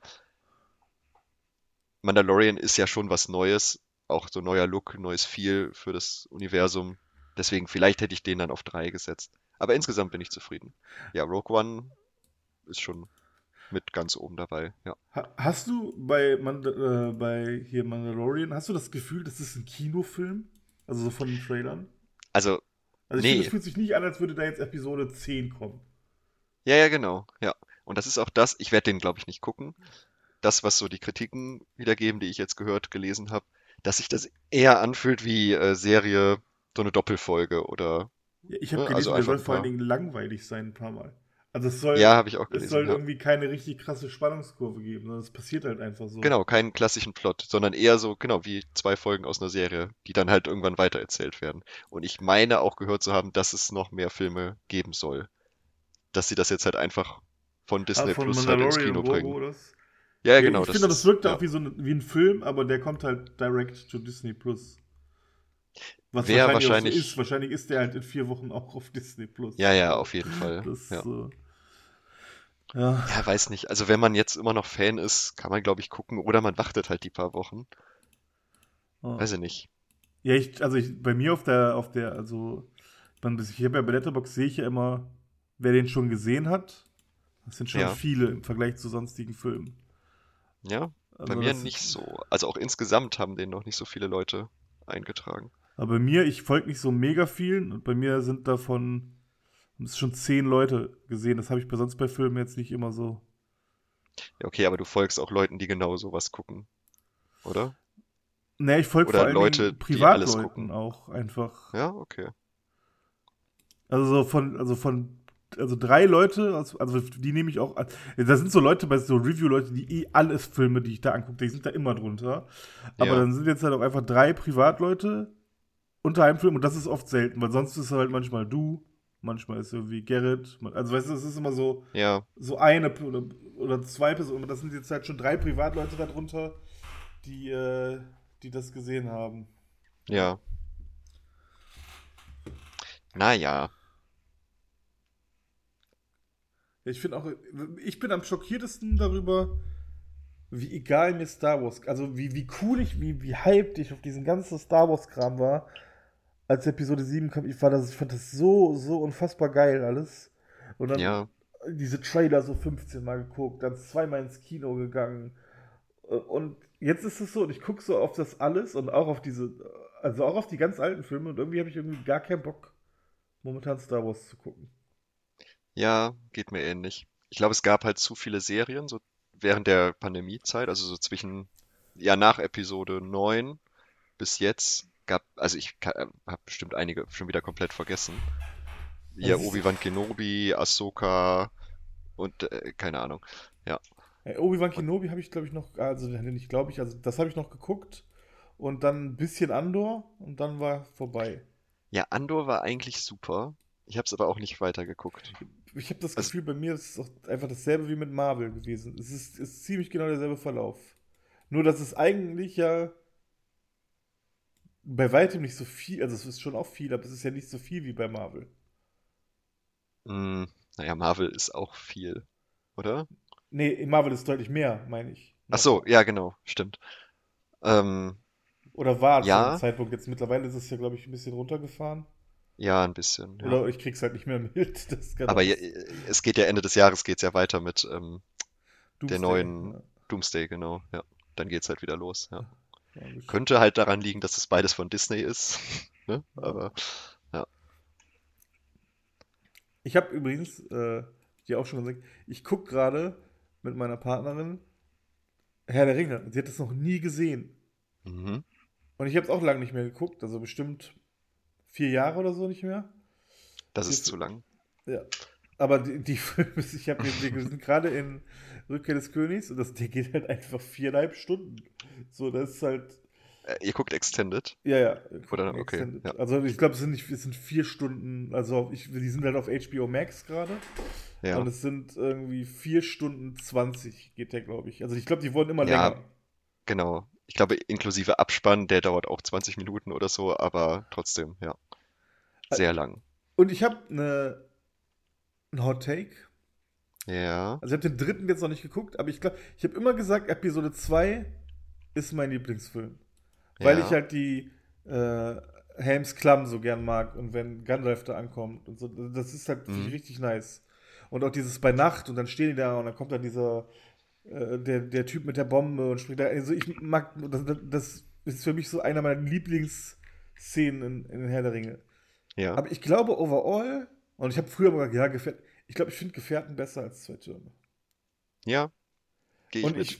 Mandalorian ist ja schon was Neues, auch so neuer Look, neues Feel für das Universum. Deswegen, vielleicht hätte ich den dann auf drei gesetzt. Aber insgesamt bin ich zufrieden. Ja, Rogue One ist schon mit ganz oben dabei, ja. Ha hast du bei, Mand äh, bei hier Mandalorian, hast du das Gefühl, das ist ein Kinofilm? Also so von den Trailern? Also, Also ich finde, es nee, fühlt sich nicht an, als würde da jetzt Episode zehn kommen. ja, ja, genau, ja. Und das ist auch das, ich werde den, glaube ich, nicht gucken. Das, was so die Kritiken wiedergeben, die ich jetzt gehört, gelesen habe, dass sich das eher anfühlt wie äh, Serie, so eine Doppelfolge oder, Ja, ich habe ne, also gelesen, der einfach soll ein vor allen paar. Dingen langweilig sein ein paar Mal. Also es soll, Ja, habe ich auch es gelesen, soll ja. irgendwie keine richtig krasse Spannungskurve geben, sondern es passiert halt einfach so. Genau, keinen klassischen Plot, sondern eher so, genau, wie zwei Folgen aus einer Serie, die dann halt irgendwann weitererzählt werden. Und ich meine auch gehört zu haben, dass es noch mehr Filme geben soll. Dass sie das jetzt halt einfach von Ah, Disney von Plus halt ins Mandalorian und Kino Grogu bringen. oder was? Ja, ja, Ja, genau, ich das finde, das ist, wirkte ja. auch wie so ein, wie ein Film, aber der kommt halt direct to Disney Plus. Was Wäre wahrscheinlich auch so ist. wahrscheinlich, Wahrscheinlich ist der halt in vier Wochen auch auf Disney ja, Plus. ja, So. auf jeden Fall, Das, ja. äh, ja. Ja, weiß nicht. Also wenn man jetzt immer noch Fan ist, kann man, glaube ich, gucken. Oder man wartet halt die paar Wochen. Ja, Weiß ich nicht. ja ich, also ich, bei mir auf der, auf der, also, man, ich habe ja bei Letterboxd sehe ich ja immer, wer den schon gesehen hat. Das sind schon Ja, viele im Vergleich zu sonstigen Filmen. ja. Bei Also mir das, nicht so. Also auch insgesamt haben den noch nicht so viele Leute eingetragen. aber bei mir, ich folge nicht so mega vielen und bei mir sind davon, es schon zehn Leute gesehen. Das habe ich bei sonst bei Filmen jetzt nicht immer so. Ja, okay, aber du folgst auch Leuten, die genau sowas gucken, oder? Ne, ich folge vor Oder allen Leute, Dingen die alles Privatleuten gucken. auch einfach. Ja, okay. Also so von, also von, also drei Leute, also also die nehme ich auch. als- Da sind so Leute bei so Review-Leute, die eh alles Filme, die ich da angucke, die sind da immer drunter. Aber Ja, dann sind jetzt halt auch einfach drei Privatleute unter einem Film und das ist oft selten, weil sonst ist es halt manchmal du, manchmal ist irgendwie Gerrit. Also weißt du, es ist immer so, ja, so eine oder, oder zwei Personen. Das sind jetzt halt schon drei Privatleute darunter, die, äh, die das gesehen haben. Ja. ja. Naja, Ich finde auch, ich bin am schockiertesten darüber, wie egal mir Star Wars, also wie, wie cool ich, wie, wie hyped ich auf diesen ganzen Star Wars-Kram war, als Episode sieben kam. Ich, war das, ich fand das so, so unfassbar geil alles. Und dann ja, diese Trailer so fünfzehn Mal geguckt, dann zweimal ins Kino gegangen. Und jetzt ist es so, und ich gucke so auf das alles und auch auf diese, also auch auf die ganz alten Filme und irgendwie habe ich irgendwie gar keinen Bock, momentan Star Wars zu gucken. ja, geht mir ähnlich. Ich glaube, es gab halt zu viele Serien, so während der Pandemiezeit, also so zwischen, ja, nach Episode neun bis jetzt gab, also ich habe bestimmt einige schon wieder komplett vergessen. Ja, Es ist, Obi-Wan Kenobi, Ahsoka und äh, keine Ahnung. Ja. Äh, Obi-Wan Und Kenobi habe ich, glaube ich, noch, also nicht glaube ich, also das habe ich noch geguckt und dann ein bisschen Andor und dann war vorbei. ja, Andor war eigentlich super. Ich habe es aber auch nicht weitergeguckt. Ich habe das Also, Gefühl, bei mir ist es auch einfach dasselbe wie mit Marvel gewesen. Es ist, ist ziemlich genau derselbe Verlauf. Nur, dass es eigentlich ja bei weitem nicht so viel, also es ist schon auch viel, aber es ist ja nicht so viel wie bei Marvel. mh, naja, Marvel ist auch viel, oder? Nee, in Marvel ist deutlich mehr, meine ich. Ach Noch. so, ja, genau, stimmt. Ähm, Oder war zu dem ja, Zeitpunkt jetzt. Mittlerweile ist es ja, glaube ich, ein bisschen runtergefahren. ja, ein bisschen, ja. Oder ich krieg's halt nicht mehr mit. Das kann Aber auch je- es geht ja Ende des Jahres geht's ja weiter mit ähm, der Doomsday. neuen Ja, Doomsday, genau. Ja, dann geht's halt wieder los. Ja. ja, das- Könnte halt daran liegen, dass es beides von Disney ist, ne? ja. Aber ja, Ich habe übrigens, äh, dir auch schon gesagt, ich gucke gerade mit meiner Partnerin Herr der Ringe. Und sie hat das noch nie gesehen. mhm. Und ich habe es auch lange nicht mehr geguckt, also bestimmt vier Jahre oder so nicht mehr. Das Vier, ist zu lang. ja. Aber die, die Filme, ich habe wir wir sind gerade in Rückkehr des Königs und das, der geht halt einfach viereinhalb Stunden. So, das ist halt, Äh, ihr guckt Extended? Ja, ja. Oder? Okay, Extended. ja. Also ich glaube, es sind nicht, es sind vier Stunden, also ich, die sind halt auf H B O Max gerade. Und Ja, es sind irgendwie vier Stunden zwanzig geht der, glaube ich. Also ich glaube, die wurden immer ja, länger. genau. Ich glaube, inklusive Abspann, der dauert auch zwanzig Minuten oder so, aber trotzdem, ja, Äh, sehr lang. Und ich habe eine, einen Hot Take. Ja, Also ich habe den dritten jetzt noch nicht geguckt, aber ich glaube, ich habe immer gesagt, Episode zwei ist mein Lieblingsfilm. Weil ich ja, halt die äh, Helms Klamm so gern mag und wenn Gandalf da ankommt und so, das ist halt, finde ich, mhm, richtig nice. Und auch dieses bei Nacht und dann stehen die da und dann kommt dann dieser, äh, der, der Typ mit der Bombe und springt da, also ich mag, das, das ist für mich so einer meiner Lieblingsszenen in, in Herr der Ringe. ja, Aber ich glaube overall, und ich habe früher mal gesagt, ja, Gefährten, ich glaube, ich finde Gefährten besser als Zwei Türme. ja, gehe ich Und mit. ich,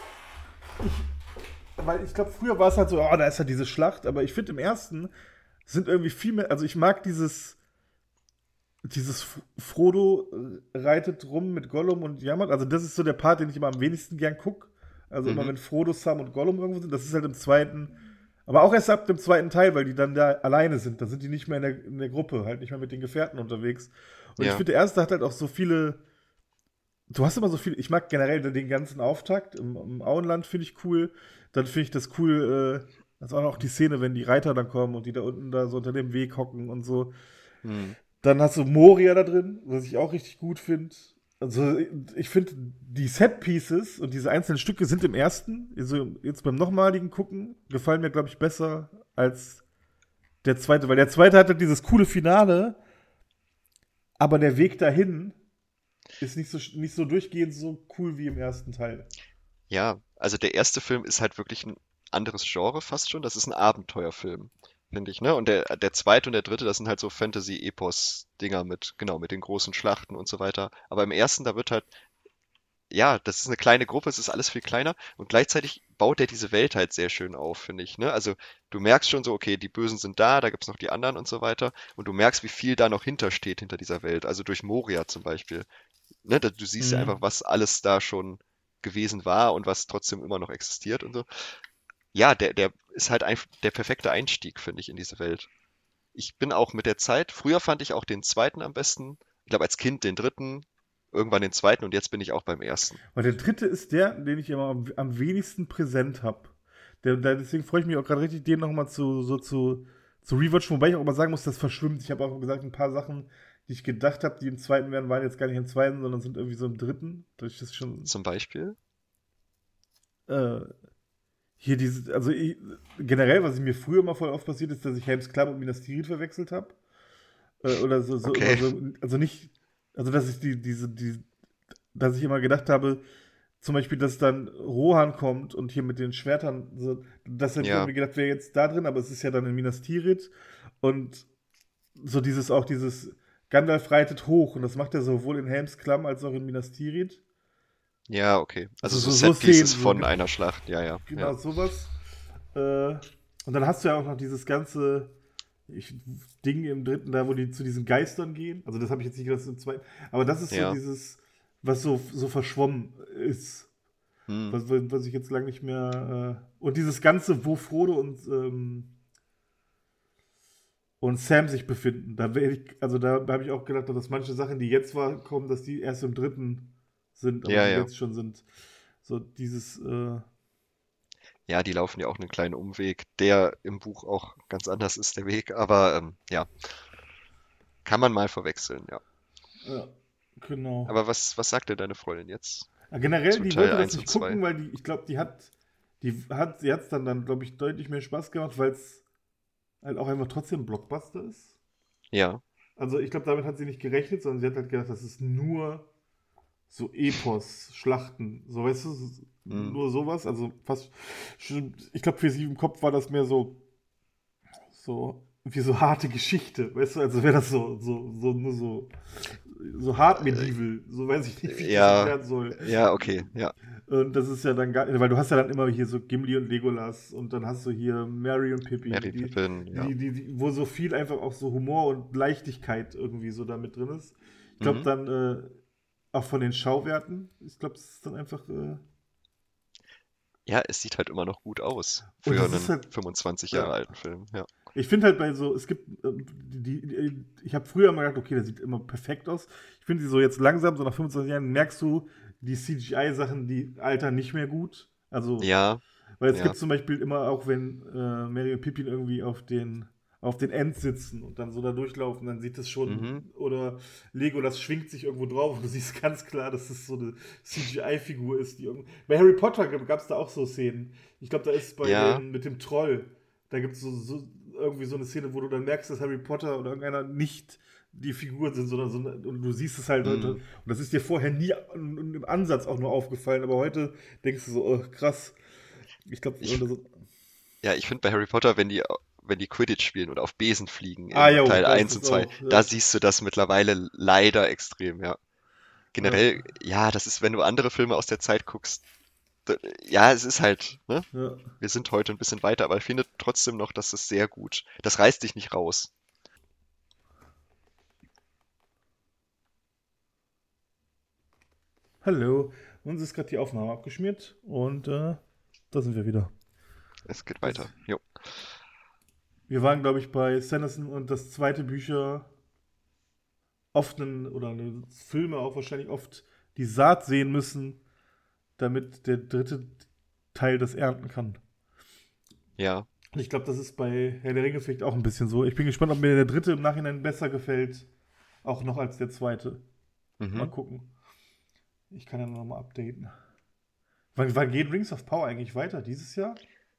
weil ich glaube, früher war es halt so, oh, da ist halt diese Schlacht, aber ich finde im ersten sind irgendwie viel mehr, also ich mag dieses, dieses F- Frodo äh, reitet rum mit Gollum und jammert, also das ist so der Part, den ich immer am wenigsten gern gucke. Also immer Mhm, wenn Frodo, Sam und Gollum irgendwo sind, das ist halt im zweiten, aber auch erst ab dem zweiten Teil, weil die dann da alleine sind, da sind die nicht mehr in der, in der Gruppe, halt nicht mehr mit den Gefährten unterwegs. Und ich ja, finde, der erste hat halt auch so viele, du hast immer so viel, ich mag generell den ganzen Auftakt im, im Auenland, finde ich cool. Dann finde ich das cool, äh, das ist auch noch die Szene, wenn die Reiter dann kommen und die da unten da so unter dem Weg hocken und so. mhm, Dann hast du Moria da drin, was ich auch richtig gut finde. Also ich finde, die Set-Pieces und diese einzelnen Stücke sind im ersten, also jetzt beim nochmaligen Gucken, gefallen mir, glaube ich, besser als der zweite, weil der zweite hatte dieses coole Finale, aber der Weg dahin ist nicht so, nicht so durchgehend so cool wie im ersten Teil. ja. Also der erste Film ist halt wirklich ein anderes Genre fast schon. Das ist ein Abenteuerfilm, finde ich, ne? Und der, der zweite und der dritte, das sind halt so Fantasy-Epos-Dinger mit, genau, mit den großen Schlachten und so weiter. Aber im ersten, da wird halt ja, das ist eine kleine Gruppe, es ist alles viel kleiner und gleichzeitig baut er diese Welt halt sehr schön auf, finde ich, ne? Also, du merkst schon so, okay, die Bösen sind da, da gibt's noch die anderen und so weiter und du merkst, wie viel da noch hintersteht hinter dieser Welt. Also durch Moria zum Beispiel, ne? Da, du siehst ja Mhm. einfach, was alles da schon gewesen war und was trotzdem immer noch existiert und so. Ja, der, der ist halt einfach der perfekte Einstieg, finde ich, in diese Welt. Ich bin auch mit der Zeit, früher fand ich auch den zweiten am besten. Ich glaube, als Kind den dritten, irgendwann den zweiten und jetzt bin ich auch beim ersten. Und der dritte ist der, den ich immer am, am wenigsten präsent habe. Der, der, deswegen freue ich mich auch gerade richtig, den nochmal zu, so zu, zu rewatchen, wobei ich auch immer sagen muss, das verschwimmt. Ich habe auch gesagt, ein paar Sachen, die ich gedacht habe, die im zweiten wären, waren jetzt gar nicht im zweiten, sondern sind irgendwie so im dritten. Dadurch das schon Zum Beispiel? äh, hier diese, also ich, generell, was ich mir früher immer voll oft passiert ist, dass ich Helms Klamm und Minas Tirith verwechselt habe. Äh, oder so, so immer Okay. so, also nicht, also dass ich die, diese, die, dass ich immer gedacht habe, zum Beispiel, dass dann Rohan kommt und hier mit den Schwertern, so, das hätte ich Ja, irgendwie gedacht, wäre jetzt da drin, aber es ist ja dann in Minas Tirith und so dieses auch dieses Gandalf reitet hoch und das macht er sowohl in Helms Klamm als auch in Minas Tirith. ja, okay. Also Also so so, so Set-Pieces Szenen, so von einer Schlacht. Ja, ja, genau ja. sowas. Äh, und dann hast du ja auch noch dieses ganze ich, Ding im dritten, da wo die zu diesen Geistern gehen. Also das habe ich jetzt nicht gedacht, das ist im zweiten. Aber das ist so Ja. dieses, was so, so verschwommen ist. Hm. Was, was ich jetzt lange nicht mehr. Äh, und dieses Ganze, wo Frodo und, ähm, und Sam sich befinden, da wäre ich, also da habe ich auch gedacht, dass manche Sachen, die jetzt war, kommen, dass die erst im dritten sind, aber Ja, die ja. jetzt schon sind. So dieses, äh, Ja, die laufen ja auch einen kleinen Umweg, der im Buch auch ganz anders ist, der Weg. Aber ähm, ja, kann man mal verwechseln, ja. ja, genau. Aber was, was sagt denn deine Freundin jetzt Ja, generell, zu die Teil wollte das eins nicht und zwei? gucken, weil die, ich glaube, die hat, die hat, sie hat es dann, dann glaube ich, deutlich mehr Spaß gemacht, weil es halt auch einfach trotzdem ein Blockbuster ist. Ja. Also ich glaube, damit hat sie nicht gerechnet, sondern sie hat halt gedacht, das ist nur so Epos, Schlachten, so weißt du, Hm. nur sowas. Also fast, ich glaube, für sie im Kopf war das mehr so, so wie so harte Geschichte, weißt du, also wäre das so, so, so, nur so, so hart medieval, so weiß ich nicht, wie ich das Ja, erklären soll. ja, okay, ja. Und das ist ja dann gar nicht, weil du hast ja dann immer hier so Gimli und Legolas und dann hast du hier Mary und Pippi, Mary die, Pippin, ja. die, die, die, wo so viel einfach auch so Humor und Leichtigkeit irgendwie so damit drin ist. Ich glaube Mhm. dann äh, auch von den Schauwerten, ich glaube, es ist dann einfach, äh, Ja, es sieht halt immer noch gut aus Und für das ist einen halt, fünfundzwanzig Jahre ja. alten Film. Ja, Ich finde halt bei so, es gibt, ähm, die, die, ich habe früher immer gedacht, okay, der sieht immer perfekt aus. Ich finde die so jetzt langsam, so nach fünfundzwanzig Jahren, merkst du, die C G I-Sachen, die altern nicht mehr gut. Also, ja, weil es ja. gibt zum Beispiel immer auch, wenn äh, Mary und Pippin irgendwie auf den, auf den Ents sitzen und dann so da durchlaufen, dann sieht es Mhm. schon, oder Legolas schwingt sich irgendwo drauf und du siehst ganz klar, dass es so eine C G I-Figur ist. Die irgend- bei Harry Potter gab es da auch so Szenen. Ich glaube, da ist bei Ja, dem, mit dem Troll, da gibt es so, so irgendwie so eine Szene, wo du dann merkst, dass Harry Potter oder irgendeiner nicht die Figuren sind, sondern so eine, und du siehst es halt heute, mm, und das ist dir vorher nie im Ansatz auch nur aufgefallen, aber heute denkst du so, oh, krass. Ich glaube, ich, so, ja, ich finde bei Harry Potter, wenn die, wenn die Quidditch spielen oder auf Besen fliegen ah, in jo, Teil da ist eins es und zwei, auch. da Ja, siehst du das mittlerweile leider extrem, ja. Generell, ja, ja, das ist, wenn du andere Filme aus der Zeit guckst, da, ja, es ist halt, ne? ja. Wir sind heute ein bisschen weiter, aber ich finde trotzdem noch, dass es sehr gut. Das reißt dich nicht raus. Hallo, uns ist gerade die Aufnahme abgeschmiert und äh, da sind wir wieder. Es geht Das, weiter. Jo. wir waren, glaube ich, bei Sanderson und das zweite Bücher oft einen, oder eine Filme auch wahrscheinlich oft die Saat sehen müssen, damit der dritte Teil das ernten kann. Ja. Und ich glaube, das ist bei Herr der Ringe vielleicht auch ein bisschen so. Ich bin gespannt, ob mir der dritte im Nachhinein besser gefällt, auch noch als der zweite. Mal Mhm. gucken. Ich kann ja nochmal updaten. Wann, wann geht Rings of Power eigentlich weiter? Dieses Jahr?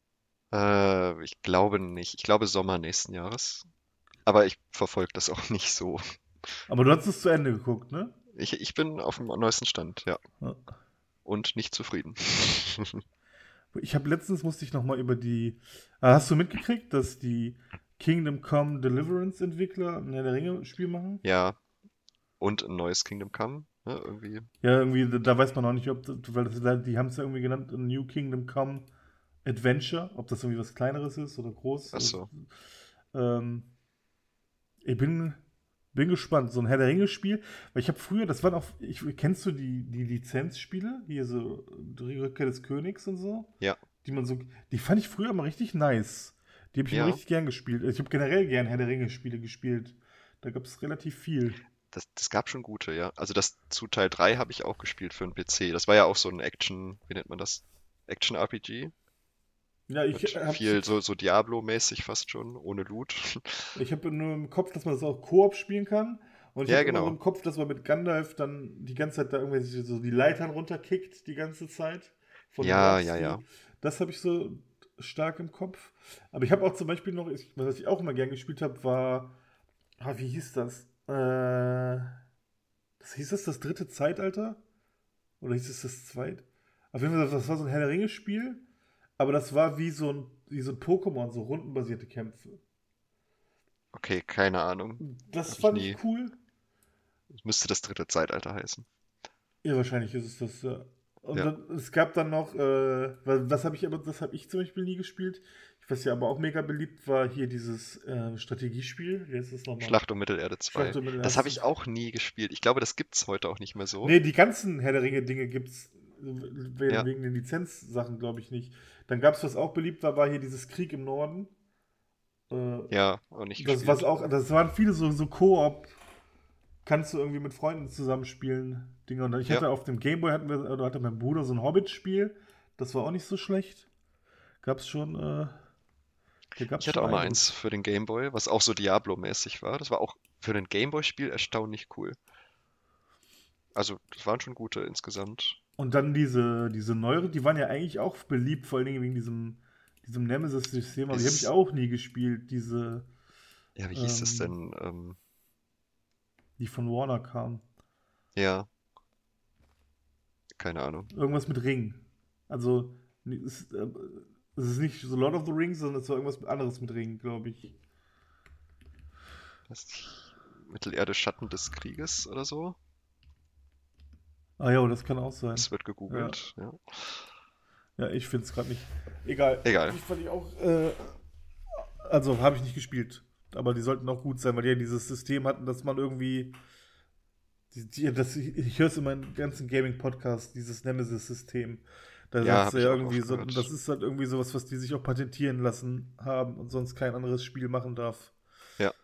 Äh, ich glaube nicht. Ich glaube Sommer nächsten Jahres. Aber ich verfolge das auch nicht so. Aber du hast es zu Ende geguckt, ne? Ich, ich bin auf dem neuesten Stand, ja. Ja. Und nicht zufrieden. Ich habe letztens musste ich nochmal über die. Ah, hast du mitgekriegt, dass die Kingdom Come Deliverance Entwickler ein Herr der Ringe Spiel machen? Ja. Und ein neues Kingdom Come, ne, irgendwie. Ja, irgendwie, da da weiß man noch nicht, ob das, weil das, die haben es ja irgendwie genannt, ein New Kingdom Come Adventure, ob das irgendwie was Kleineres ist oder groß. Ach so. Ähm, ich bin, bin gespannt. So ein Herr der Ringe-Spiel, weil ich habe früher, das waren auch, ich, kennst du die, die Lizenzspiele? Hier so die Rückkehr des Königs und so? Ja. Die man so, die fand ich früher immer richtig nice. Die habe ich immer Ja. richtig gern gespielt. Ich habe generell gern Herr der Ringe-Spiele gespielt. Da gab es relativ viel. Das, das gab schon gute, ja. Also das zu Teil drei habe ich auch gespielt für den P C. Das war ja auch so ein Action, wie nennt man das? Action-R P G Ja, ich mit habe viel so, so Diablo-mäßig fast schon, ohne Loot. ich hab nur im Kopf, dass man das auch Koop spielen kann. Und ich Ja, habe immer so genau. im Kopf, dass man mit Gandalf dann die ganze Zeit da irgendwie so die Leitern runterkickt, die ganze Zeit. Von den Ja, Mobs. ja, Die, ja. das habe ich so stark im Kopf. Aber ich habe auch zum Beispiel noch, ich, was ich auch immer gern gespielt habe, war, ah, wie hieß das? Äh, das hieß das das dritte Zeitalter? Oder hieß es das zweite? Auf jeden Fall, das war so ein Herr der Ringe-Spiel, aber das war wie so ein, wie so ein Pokémon, so rundenbasierte Kämpfe. Okay, keine Ahnung. Das Habe ich fand nie. ich cool. Es müsste das dritte Zeitalter heißen. Ja, wahrscheinlich ist es das, ja. Und Ja. dann, es gab dann noch, äh, was, was habe ich aber, das habe ich zum Beispiel nie gespielt. Was ja aber auch mega beliebt war, hier dieses äh, Strategiespiel. Wie heißt das nochmal? Schlacht um Mittelerde zwei. Schlacht um Mittelerde. Das habe ich auch nie gespielt. Ich glaube, das gibt's heute auch nicht mehr so. Nee, die ganzen Herr der Ringe-Dinge gibt's wegen, Ja, wegen den Lizenzsachen, glaube ich, nicht. Dann gab es, was auch beliebt war, war hier dieses Krieg im Norden. Äh, ja, auch nicht das, was gespielt. auch, das waren viele so, so Koop, kannst du irgendwie mit Freunden zusammenspielen, Dinge. Und ich Ja, hatte auf dem Gameboy, hatten wir, oder hatte mein Bruder so ein Hobbit-Spiel, das war auch nicht so schlecht. Gab's schon, äh, da gab's ich hatte schon auch mal einiges. eins für den Game Boy, was auch so Diablo-mäßig war. Das war auch für ein Game Boy-Spiel erstaunlich cool. Also, das waren schon gute insgesamt. Und dann diese, diese neueren, die waren ja eigentlich auch beliebt, vor allen Dingen wegen diesem, diesem Nemesis-System, aber die habe ich Ist, auch nie gespielt, diese, ja, wie hieß das ähm, denn? Ähm, die von Warner kamen. ja, keine Ahnung. Irgendwas mit Ring. Also, es ist, äh, es ist nicht so Lord of the Rings, sondern es war irgendwas anderes mit Ring, glaube ich. Was? Mittelerde Schatten des Krieges oder so? Ah ja, das kann auch sein. Es wird Ja, gegoogelt, ja. ja ich finde es gerade nicht. Egal. Egal. Ich fand ich auch, äh, also habe ich nicht gespielt. Aber die sollten auch gut sein, weil die ja dieses System hatten, dass man irgendwie. Die, die, das, ich höre es in meinen ganzen Gaming-Podcasts, dieses Nemesis-System. Da Ja, sagst du habe ich ja auch irgendwie oft so, gehört. das ist halt irgendwie sowas, was die sich auch patentieren lassen haben und sonst kein anderes Spiel machen darf. Ja,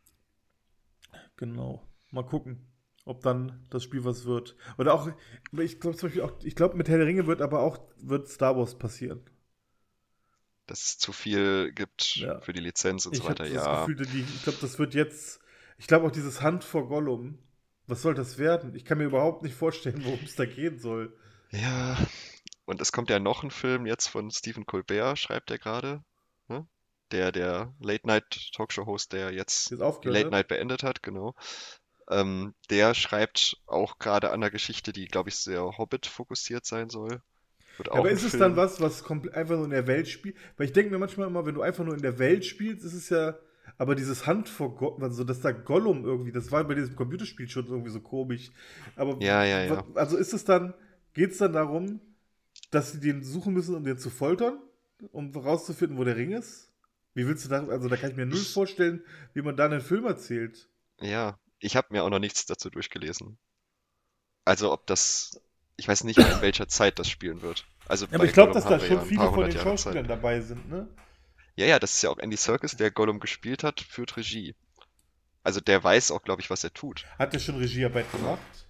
Genau. Mal gucken, ob dann das Spiel was wird. Oder auch, ich glaube zum Beispiel auch, ich glaube mit Herr der Ringe wird aber auch, wird Star Wars passieren. dass es zu viel gibt Ja. für die Lizenz und so Ich habe weiter. das Ja, Gefühl, die, ich glaube, das wird jetzt, ich glaube auch dieses Hand vor Gollum, was soll das werden? Ich kann mir überhaupt nicht vorstellen, worum es da gehen soll. ja. Und es kommt ja noch ein Film jetzt von Stephen Colbert, schreibt er gerade. Ne? Der, der Late-Night-Talkshow-Host, der jetzt Jetzt die aufgehört Late hat. Night beendet hat, genau. Ähm, der schreibt auch gerade an einer Geschichte, die, glaube ich, sehr Hobbit-fokussiert sein soll. Wird Ja, auch aber ein ist es dann Film. was, was komplett einfach nur in der Welt spielt? Weil ich denke mir manchmal immer, wenn du einfach nur in der Welt spielst, ist es ja, aber dieses Hand vor Gott, also dass da Gollum irgendwie, das war bei diesem Computerspiel schon irgendwie so komisch. Aber Ja, ja, w- ja. also ist es dann, geht es dann darum, dass sie den suchen müssen, um den zu foltern, um herauszufinden, wo der Ring ist? Wie willst du da, also da kann ich mir null Ich, vorstellen, wie man da einen Film erzählt. ja, ich habe mir auch noch nichts dazu durchgelesen. Also ob das, ich weiß nicht mal, in welcher Zeit das spielen wird. Also Ja, aber bei ich glaube, Gollum dass da haben wir schon ja ein viele paar von hundert den Jahre Zeit. Schauspielern dabei sind, ne? Ja, ja, das ist ja auch Andy Serkis, der Gollum gespielt hat, führt Regie. Also der weiß auch, glaube ich, was er tut. Hat der schon Regiearbeit gemacht?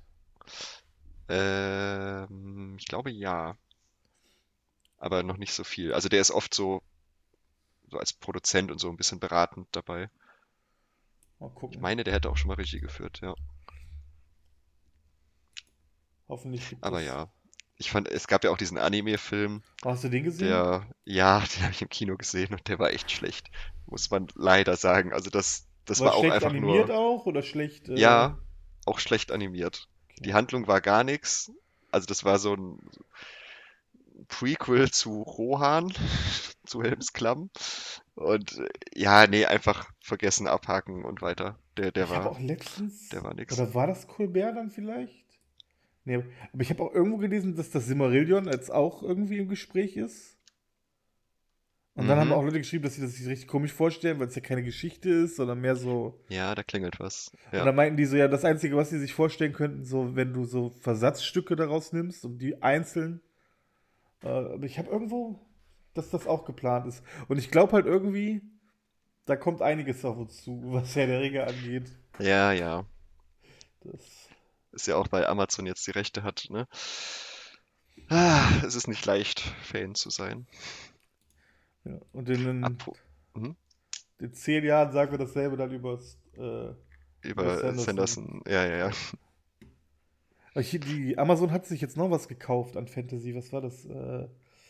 Ähm, ich glaube ja, aber noch nicht so viel. Also der ist oft so, so als Produzent und so ein bisschen beratend dabei. Mal Ich gucken. meine, der hätte auch schon mal Regie geführt, ja. Hoffentlich gibt Aber es. ja, ich fand, es gab ja auch diesen Anime-Film, Oh, hast du den gesehen? der, ja, den habe ich im Kino gesehen und der war echt schlecht, muss man leider sagen. Also das, das War war auch schlecht einfach animiert nur, auch oder schlecht? Äh, ja, auch schlecht animiert. okay. Die Handlung war gar nichts. Also das war so ein Prequel zu Rohan, zu Helms Klamm. Und äh, ja, nee, einfach vergessen, abhaken und weiter. Der, der Ich habe war, auch letztens, der war nix. oder war das Colbert dann vielleicht? Nee, aber ich habe auch irgendwo gelesen, dass das Silmarillion jetzt auch irgendwie im Gespräch ist. Und dann haben Mhm. auch Leute geschrieben, dass sie das sich richtig komisch vorstellen, weil es ja keine Geschichte ist, sondern mehr so. Ja, da klingelt was. Und Ja, dann meinten die so, ja, das Einzige, was sie sich vorstellen könnten, so, wenn du so Versatzstücke daraus nimmst und die einzeln. Äh, aber ich habe irgendwo, dass das auch geplant ist. Und ich glaube halt irgendwie, da kommt einiges auf uns zu, was Herr der Ringe angeht. ja, ja. Das, Ist ja auch, weil Amazon jetzt die Rechte hat, ne? Ah, es ist nicht leicht, Fan zu sein. ja. Und in, den- Apro mhm. in zehn Jahren sagen wir dasselbe dann über, äh, über Über Sanderson. Sanderson. Ja, ja, ja. Aber hier, die Amazon hat sich jetzt noch was gekauft an Fantasy. Was war das? Äh,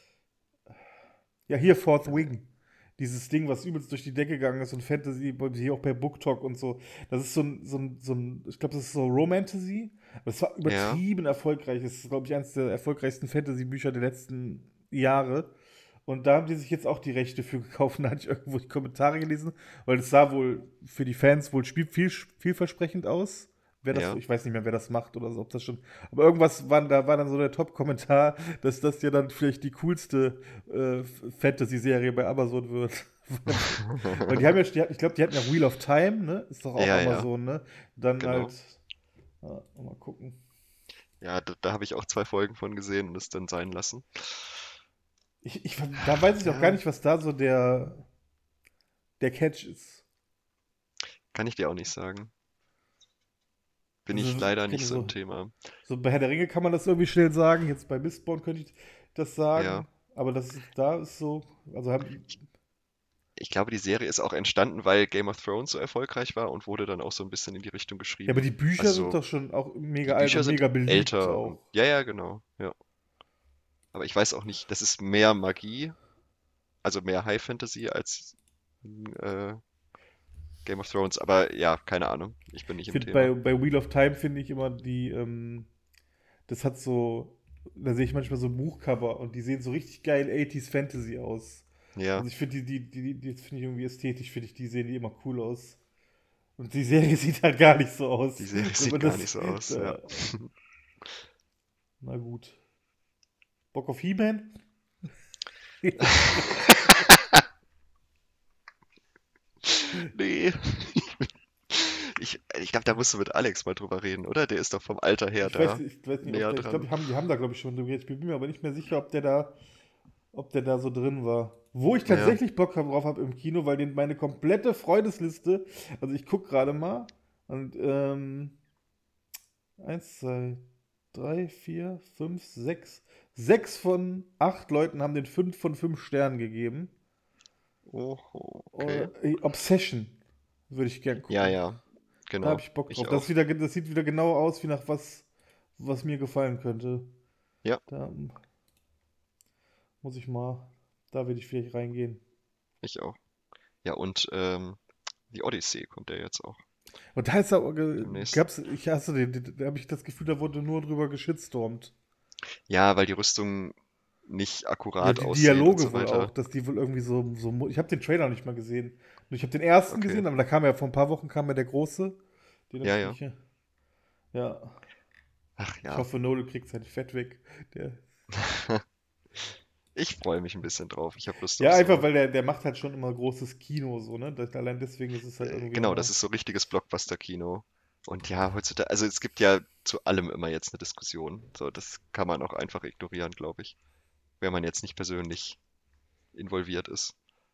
ja, hier Fourth Wing. Dieses Ding, was übelst durch die Decke gegangen ist und Fantasy, hier auch bei BookTok und so. Das ist so ein, so ein, so ein ich glaube, das ist so Romantasy. Aber es war Ja, übertrieben erfolgreich. Es ist, glaube ich, eines der erfolgreichsten Fantasy-Bücher der letzten Jahre. Und da haben die sich jetzt auch die Rechte für gekauft. Und da hatte ich irgendwo die Kommentare gelesen, weil es sah wohl für die Fans wohl spiel, viel, vielversprechend aus. Wer das, ja. ich weiß nicht mehr, wer das macht oder so, ob das schon. Aber irgendwas war, da war dann so der Top-Kommentar, dass das ja dann vielleicht die coolste äh, Fantasy-Serie bei Amazon wird. Weil die haben ja, die, ich glaube, die hatten ja Wheel of Time, ne? Ist doch auch Ja, ja, Amazon, ne? Dann halt, genau. ja, mal gucken. Ja, da, da habe ich auch zwei Folgen von gesehen und es dann sein lassen. Ich, ich, da weiß ich auch gar Ja, nicht, was da so der, der Catch ist. kann ich dir auch nicht sagen. Bin Also, ich leider ich nicht kenne so im so, Thema. so bei Herr der Ringe kann man das irgendwie schnell sagen. Jetzt bei Mistborn könnte ich das Ja, sagen. Aber das ist, da ist so, also haben, ich, ich glaube, die Serie ist auch entstanden, weil Game of Thrones so erfolgreich war und wurde dann auch so ein bisschen in die Richtung ja, aber geschrieben. die Bücher Also sind so, doch schon auch die mega alt Bücher und sind mega beliebt älter und auch. ja, ja, genau, ja. Aber ich weiß auch nicht, das ist mehr Magie, also mehr High Fantasy als äh, Game of Thrones, aber ja, keine Ahnung. Ich bin nicht Ich im finde Thema. bei, bei Wheel of Time finde ich immer die, ähm, das hat so, da sehe ich manchmal so Buchcover und die sehen so richtig geil achtziger Fantasy aus. Ja, Also ich finde die, die, die, die finde ich irgendwie ästhetisch, finde ich, die sehen die immer cool aus. Und die Serie sieht halt gar nicht so die aus. Serie Wenn sieht man gar nicht das, so aus, ja. da, na gut. Bock auf He-Man? Nee, ich, ich glaube, da musst du mit Alex mal drüber reden, oder? Der ist doch vom Alter her Ich weiß, da ich weiß nicht, ob näher der, ich glaube, dran. die haben, die haben da, glaube ich, schon drüber geredet. Ich bin mir aber nicht mehr sicher, ob der da, ob der da so drin war. Wo ich Ja. tatsächlich Bock drauf habe im Kino, weil den meine komplette Freundesliste, also ich gucke gerade mal und ähm, eins, zwei, drei, vier, fünf, sechs, sechs von acht Leuten haben den fünf von fünf Sternen gegeben. Oho, okay. Äh, Obsession würde ich gern Ja, gucken. ja, Da habe genau. ich Bock Ich drauf. Das, auch. ist wieder, das sieht wieder genau aus wie nach was, was mir gefallen könnte. Ja, Da muss ich mal, da will ich vielleicht reingehen. ich auch. Ja, und ähm, die Odyssey kommt ja jetzt auch Und da ist auch, äh, demnächst. gab's, ich hasse den, da habe ich das Gefühl, da wurde nur drüber geschitstormt. Ja, weil die Rüstungen nicht Ja, akkurat die aussehen und Dialoge so wohl auch, weiter. dass die wohl irgendwie so, so mu- ich habe den Trailer nicht mal gesehen. Nur ich habe den ersten Okay. gesehen, aber da kam ja vor ein paar Wochen kam ja der große. Den hab Ja, ich ja. nicht. äh, Ja, Ach ich ja. hoffe, Nolan kriegt sein Fett weg. Der, Ich freue mich ein bisschen drauf. Ich habe Lust auf ja, einfach, so. weil der, der macht halt schon immer großes Kino, so, ne? Das, allein deswegen ist es halt Äh, irgendwie genau, das immer. ist so richtiges Blockbuster-Kino. Und ja, heutzutage, also es gibt ja zu allem immer jetzt eine Diskussion. So, das kann man auch einfach ignorieren, glaube ich, wenn man jetzt nicht persönlich involviert ist.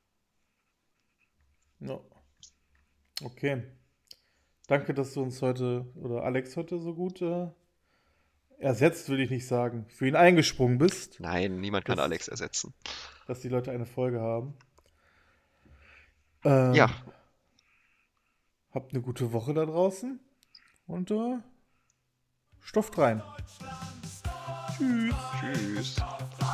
Ja, okay. Danke, dass du uns heute, oder Alex heute so gut äh, ersetzt, will ich nicht sagen, für ihn eingesprungen bist, Nein, niemand kann dass, Alex ersetzen. dass die Leute eine Folge haben. Ja, Ähm, Habt eine gute Woche da draußen und äh, stopft rein. Tschüss. tschüss.